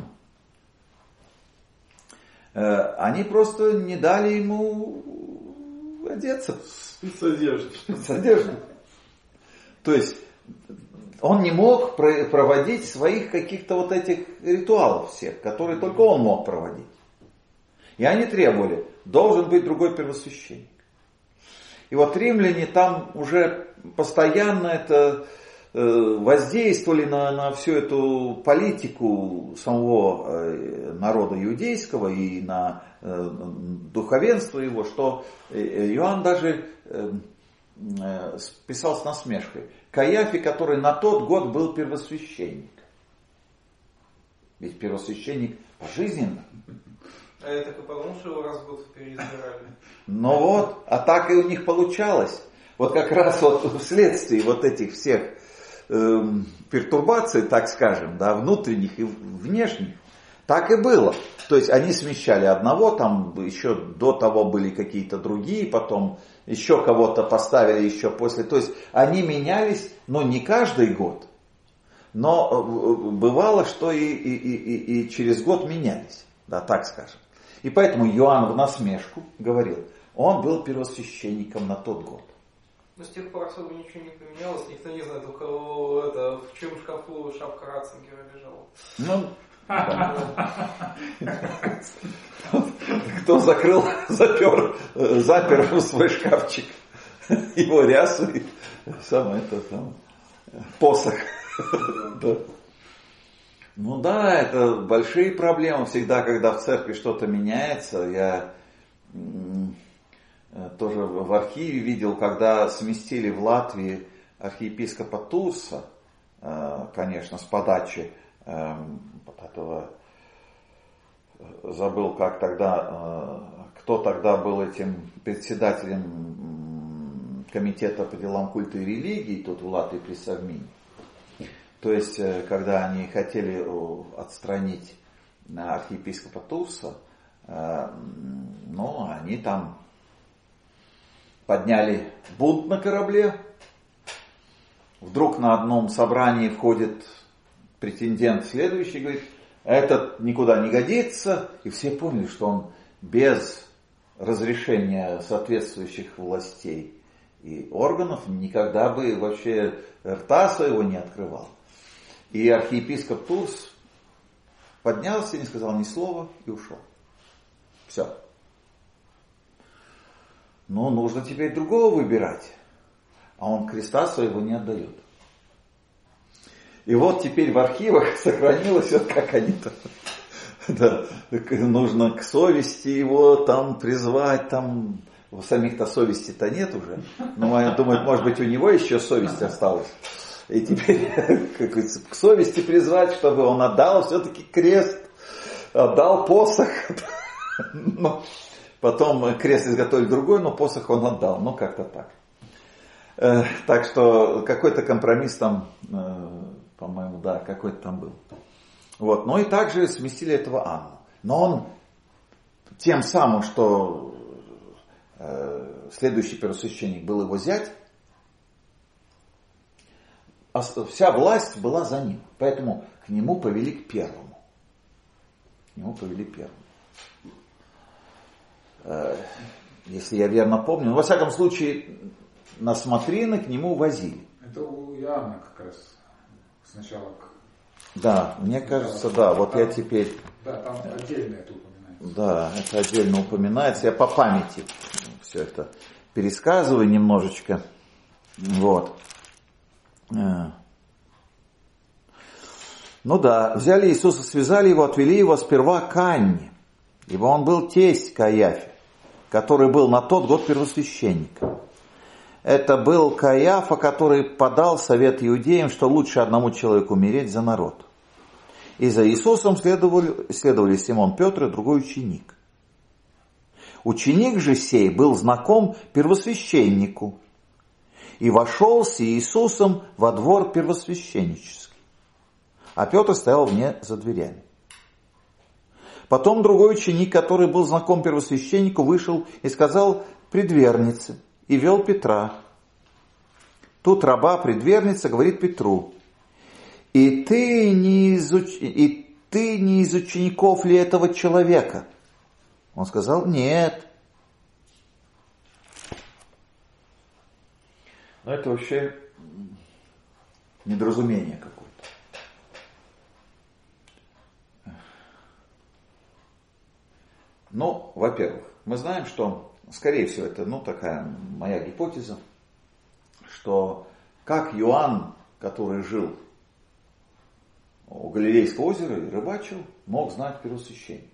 они просто не дали ему одеться. Спецодежду. То есть он не мог проводить своих каких-то вот этих ритуалов всех, которые только он мог проводить. И они требовали, должен быть другой первосвященник. И вот римляне там уже постоянно это воздействовали на всю эту политику самого народа иудейского и на духовенство его, что Иоанн даже писал с насмешкой: Каиафе, который на тот год был первосвященник. Ведь первосвященник пожизненно. А я так и подумал, что его раз в год переизбирали. А так и у них получалось. Вот как раз вот вследствие вот этих всех пертурбаций, так скажем, да, внутренних и внешних, так и было. То есть они смещали одного, там еще до того были какие-то другие, потом еще кого-то поставили еще после. То есть они менялись, но не каждый год. Но бывало, что и через год менялись, да, так скажем. И поэтому Иоанн в насмешку говорил, он был первосвященником на тот год. Но с тех пор особо ничего не поменялось, никто не знает, у кого это, в чем шкафу шапка Ратцингера лежала. Ну, кто запер в свой шкафчик его рясу и посох. Ну да, это большие проблемы всегда, когда в церкви что-то меняется. Я тоже в архиве видел, когда сместили в Латвии архиепископа Турса, конечно, с подачи вот этого, забыл, как тогда, кто тогда был этим председателем комитета по делам культа и религии, тут в Латвии при Совмине. То есть, когда они хотели отстранить архиепископа Турса, ну, они там подняли бунт на корабле. Вдруг на одном собрании входит претендент следующий, говорит, этот никуда не годится. И все поняли, что он без разрешения соответствующих властей и органов никогда бы вообще рта своего не открывал. И архиепископ Турс поднялся, не сказал ни слова и ушел. Все. Но нужно теперь другого выбирать. А он креста своего не отдает. И вот теперь в архивах сохранилось, вот как они там. Да, нужно к совести его там призвать, там у самих-то совести-то нет уже. Но я думаю, может быть, у него еще совесть осталась. И теперь, как говорится, к совести призвать, чтобы он отдал все-таки крест, отдал посох. Но потом крест изготовили другой, но посох он отдал. Ну, как-то так. Так что какой-то компромисс там, по-моему, да, какой-то там был. Вот. Ну и также сместили этого Анну. Но он тем самым, что следующий первосвященник был его зять, вся власть была за ним. Поэтому к нему повели к первому. Если я верно помню. Но во всяком случае, на смотрины к нему возили. Это у Иоанна как раз сначала. Да, мне кажется, да. Вот там, я теперь... Да, там отдельно это упоминается. Да, это отдельно упоминается. Я по памяти все это пересказываю немножечко. Вот. Ну да, взяли Иисуса, связали его, отвели его сперва к Анне, ибо он был тесть Каиафе, который был на тот год первосвященником. Это был Каиафа, который подал совет иудеям, что лучше одному человеку умереть за народ. И за Иисусом следовали Симон Петр и другой ученик. Ученик же сей был знаком первосвященнику и вошел с Иисусом во двор первосвященнический, а Петр стоял вне за дверями. Потом другой ученик, который был знаком первосвященнику, вышел и сказал предвернице, и вел Петра. Тут раба предверница говорит Петру, и ты не из учеников ли этого человека? Он сказал, нет. Но это вообще недоразумение какое-то. Ну, во-первых, мы знаем, что, скорее всего, это такая моя гипотеза, что как Иоанн, который жил у Галилейского озера и рыбачил, мог знать первосвященника.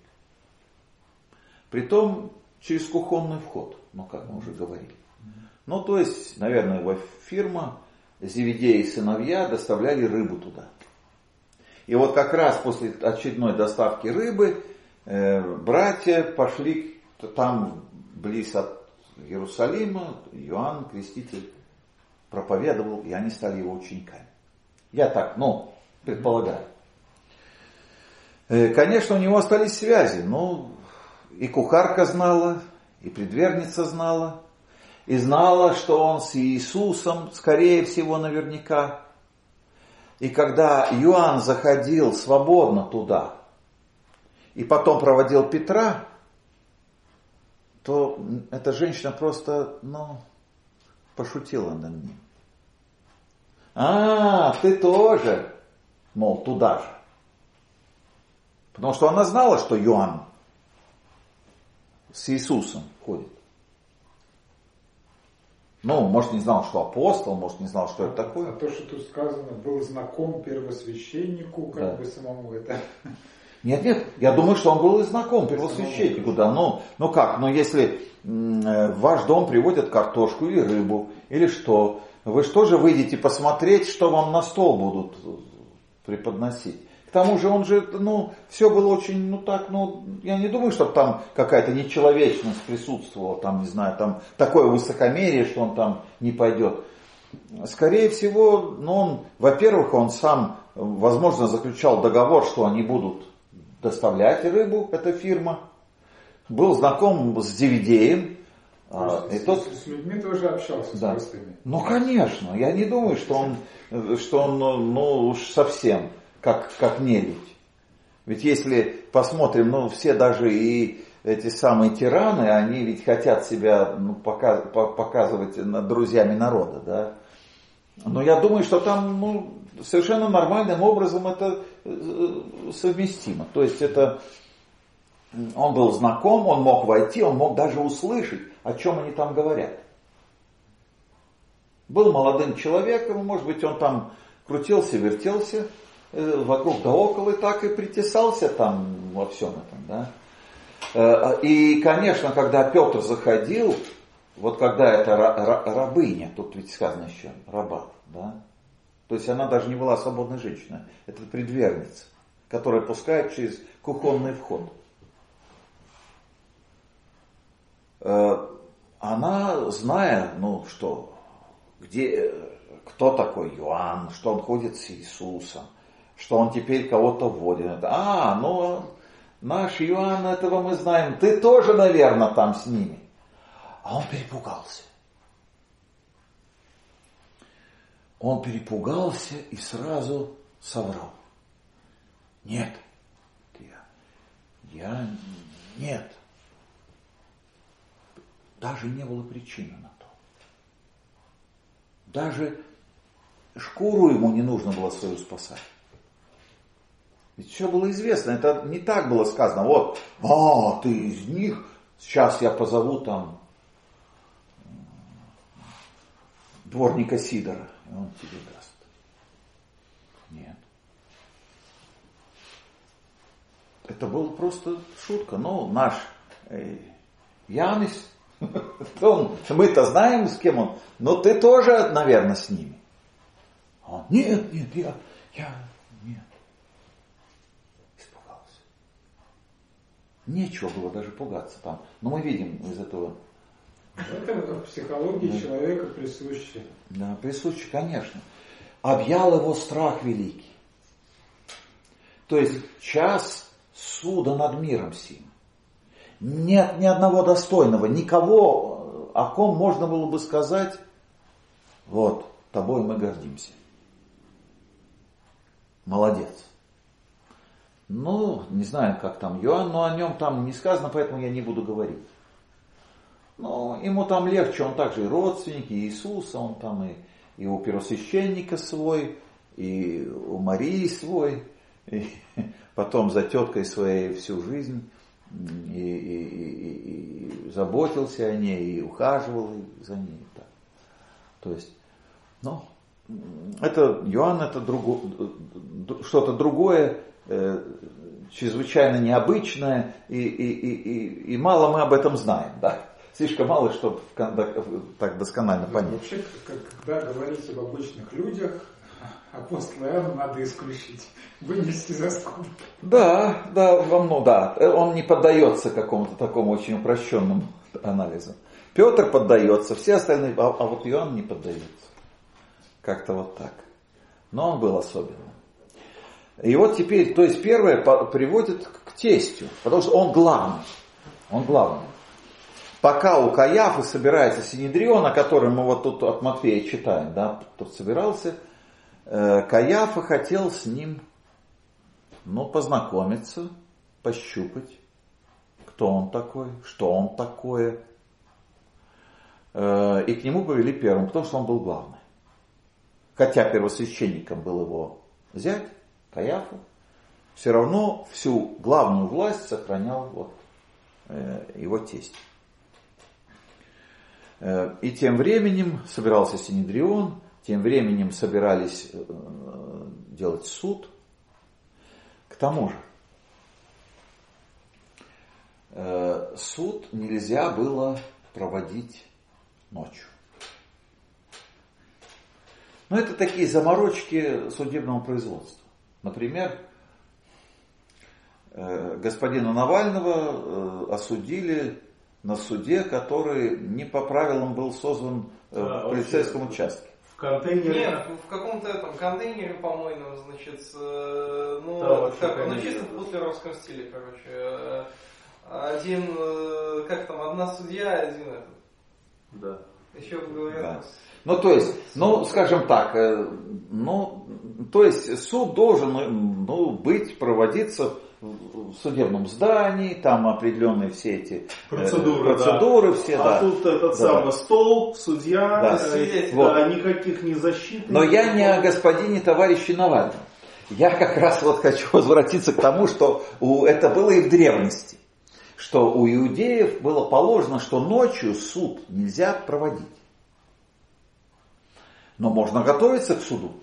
Притом через кухонный вход, как мы уже говорили. То есть, наверное, его фирма, Зеведей и сыновья доставляли рыбу туда. И вот как раз после очередной доставки рыбы братья пошли там, близ от Иерусалима, Иоанн Креститель проповедовал, и они стали его учениками. Я так, предполагаю. Конечно, у него остались связи, и кухарка знала, и предверница знала, и знала, что он с Иисусом, скорее всего, наверняка. И когда Иоанн заходил свободно туда, и потом проводил Петра, то эта женщина просто, пошутила над ним. А, ты тоже, мол, туда же. Потому что она знала, что Иоанн с Иисусом ходит. Ну, может, не знал, что апостол, может, не знал, что это такое. А то, что тут сказано, был знаком первосвященнику, как бы самому это... Нет, я думаю, что он был и знаком первосвященнику, да. Ну как, если в ваш дом приводят картошку или рыбу, или что, вы что же выйдете посмотреть, что вам на стол будут преподносить? К тому же он же, все было очень, я не думаю, чтобы там какая-то нечеловечность присутствовала, там, не знаю, там такое высокомерие, что он там не пойдет. Скорее всего, во-первых, он сам, возможно, заключал договор, что они будут доставлять рыбу, эта фирма. Был знаком с Зеведеем. С людьми тоже общался, да. С простыми. Конечно, я не думаю, что он уж совсем как нелюдь. Ведь если посмотрим, все даже и эти самые тираны, они ведь хотят себя показывать друзьями народа, да. Но я думаю, что там совершенно нормальным образом это совместимо. То есть он был знаком, он мог войти, он мог даже услышать, о чем они там говорят. Был молодым человеком, может быть, он там крутился, вертелся вокруг да около и так и притесался там во всем этом, да. И, конечно, когда Петр заходил, вот когда эта рабыня, тут ведь сказано еще раба, да, то есть она даже не была свободной женщиной, это предверница, которая пускает через кухонный вход. Она, зная, кто такой Иоанн, что он ходит с Иисусом, что он теперь кого-то вводит. Наш Иоанн, этого мы знаем, ты тоже, наверное, там с ними. А он перепугался. Он перепугался и сразу соврал. Нет, нет. Даже не было причины на то. Даже шкуру ему не нужно было свою спасать. Ведь все было известно, это не так было сказано. Ты из них, сейчас я позову там дворника Сидора, и он тебе даст. Нет. Это была просто шутка. Наш Янис, мы-то знаем, с кем он, но ты тоже, наверное, с ними. Нет, я нет. Испугался. Нечего было даже пугаться там. Но мы видим из этого. Это в психологии человека присуще. Да, присуще, конечно. Объял его страх великий. То есть час суда над миром сим. Нет ни одного достойного, никого, о ком можно было бы сказать, тобой мы гордимся. Молодец. Не знаю, как там Иоанн, но о нем там не сказано, поэтому я не буду говорить. Ему там легче, он также и родственник, и Иисуса, он там и у первосвященника свой, и у Марии свой, и потом за теткой своей всю жизнь. И заботился о ней, и ухаживал за ней. Так. То есть, это Иоанн, это что-то другое, чрезвычайно необычное, и мало мы об этом знаем, да? Слишком мало, чтобы так досконально понять. Вообще, когда говорить об обычных людях, апостола Иоанна надо исключить, вынести за скобки. Да, он не поддается какому-то такому очень упрощенному анализу. Петр поддается, все остальные, а вот Иоанн не поддается. Как-то вот так. Но он был особенным. И вот теперь, то есть первое приводит к тестю, потому что он главный. Он главный. Пока у Каяфы собирается Синедрион, о котором мы вот тут от Матфея читаем, да, тут собирался, Каяфа хотел с ним, познакомиться, пощупать, кто он такой, что он такое. и к нему повели первым, потому что он был главный. Хотя первосвященником был его зять, Каяфа, все равно всю главную власть сохранял вот, его тесть. И тем временем собирался Синедрион, тем временем собирались делать суд. К тому же, суд нельзя было проводить ночью. Но это такие заморочки судебного производства. Например, господина Навального осудили на суде, который не по правилам был созван в полицейском участке. В контейнере? Нет, в каком-то этом контейнере, по-моему, значит, чисто в бутлеровском стиле, короче. Одна судья, один этот. Да. Еще говорят. Да. Ну, то есть, скажем так, то есть суд должен проводиться в судебном здании, там определенные все эти процедуры все, да. Тут этот самый стол, судья, никаких не защит. Но я не о господине товарище Навальном. Я как раз хочу возвратиться к тому, что это было и в древности. Что у иудеев было положено, что ночью суд нельзя проводить. Но можно готовиться к суду.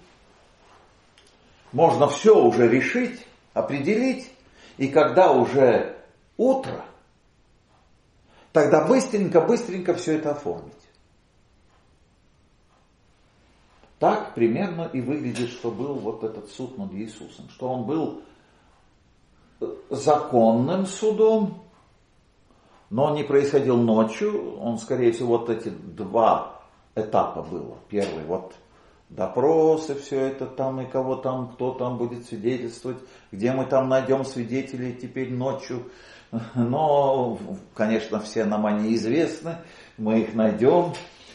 Можно все уже решить, определить. И когда уже утро, тогда быстренько все это оформить. Так примерно и выглядит, что был вот этот суд над Иисусом. Что он был законным судом, но он не происходил ночью. Он, скорее всего, вот эти два этапа было. Первый, вот допросы, все это там, и кого там, кто там будет свидетельствовать, где мы там найдем свидетелей теперь ночью. Но, конечно, все нам они известны, мы их найдем.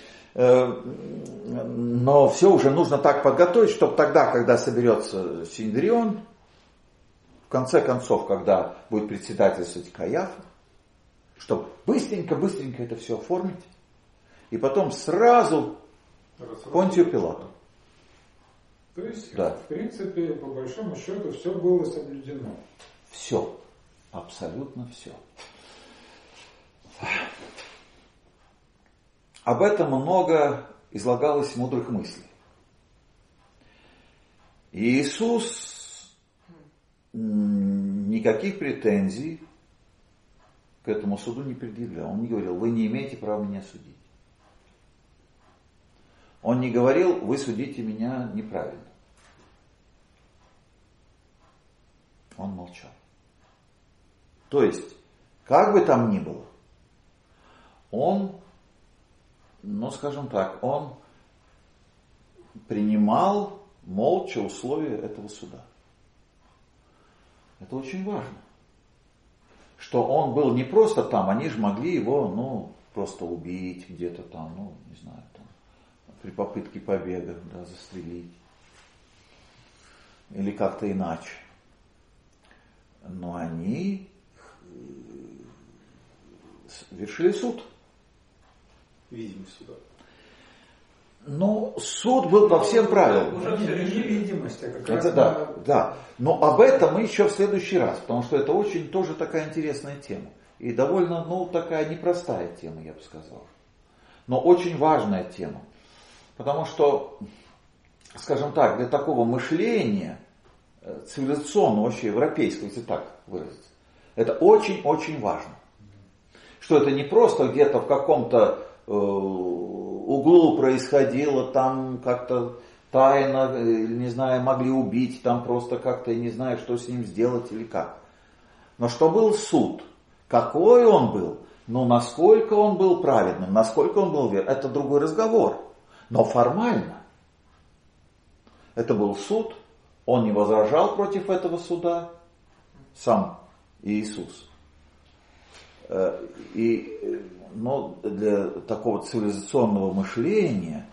Но все уже нужно так подготовить, чтобы тогда, когда соберется Синедрион, в конце концов, когда будет председательствовать Каяфа, чтобы быстренько это все оформить, и потом сразу Понтию Пилату. То есть, в принципе, по большому счету, все было соблюдено. Все. Абсолютно все. Об этом много излагалось мудрых мыслей. И Иисус никаких претензий к этому суду не предъявлял. Он не говорил, вы не имеете права меня судить. Он не говорил, вы судите меня неправильно. Он молчал. То есть, как бы там ни было, он, скажем так, он принимал молча условия этого суда. Это очень важно. Что он был не просто там, они же могли его, просто убить где-то там, не знаю, там, при попытке побега, застрелить. Или как-то иначе. Но они вершили суд. Видимость суда. Суд был по всем правилам. Невидимость, это да. Но об этом мы еще в следующий раз, потому что это очень тоже такая интересная тема. И довольно, такая непростая тема, я бы сказал. Но очень важная тема. Потому что, скажем так, для такого мышления, цивилизационного, вообще европейского, если так выразиться, это очень-очень важно. Что это не просто где-то в каком-то углу происходило, там как-то тайно, не знаю, могли убить, там просто как-то, я не знаю, что с ним сделать или как. Но что был суд, какой он был, насколько он был праведным, насколько он был верным, это другой разговор. Но формально это был суд, он не возражал против этого суда, сам Иисус. Но для такого цивилизационного мышления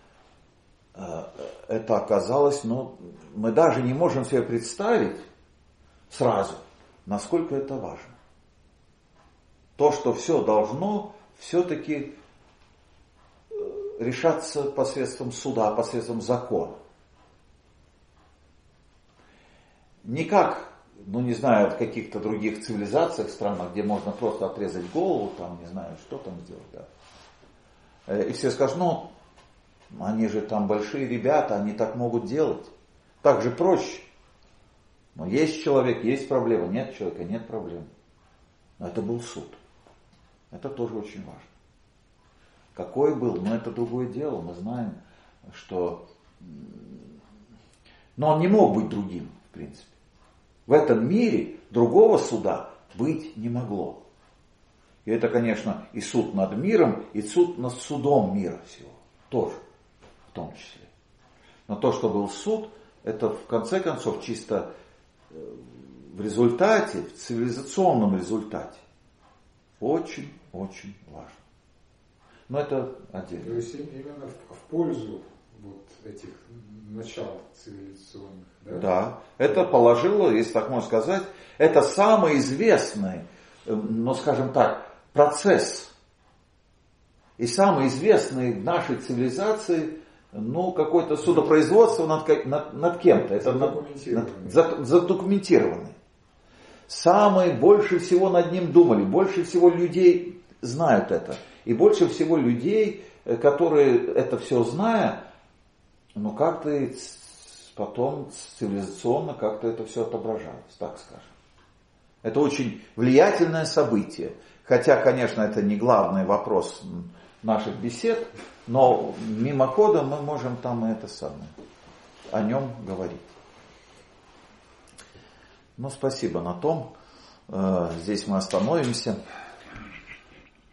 это оказалось, мы даже не можем себе представить сразу, насколько это важно. То, что все должно все-таки решаться посредством суда, посредством закона. Не как, не знаю, в каких-то других цивилизациях, странах, где можно просто отрезать голову, там, не знаю, что там сделать, да. И все скажут, они же там большие ребята, они так могут делать. Так же проще. Но есть человек, есть проблема, нет человека, нет проблем. Но это был суд. Это тоже очень важно. Какой был, это другое дело. Мы знаем, что... Но он не мог быть другим, в принципе. В этом мире другого суда быть не могло. И это, конечно, и суд над миром, и суд над судом мира всего. Тоже, в том числе. Но то, что был суд, это в конце концов чисто в результате, в цивилизационном результате. Очень-очень важно. Но это отдельно. То есть именно в пользу этих начал цивилизационных. Да? Да, это положило, если так можно сказать, это самый известный, скажем так, процесс. И самый известный в нашей цивилизации, какое-то судопроизводство над кем-то. Это задокументированный. Самые больше всего над ним думали, больше всего людей знают это. И больше всего людей, которые это все зная, как-то потом цивилизационно как-то это все отображалось, так скажем. Это очень влиятельное событие. Хотя, конечно, это не главный вопрос наших бесед, но мимоходом мы можем там и о нем говорить. Спасибо на том. Здесь мы остановимся.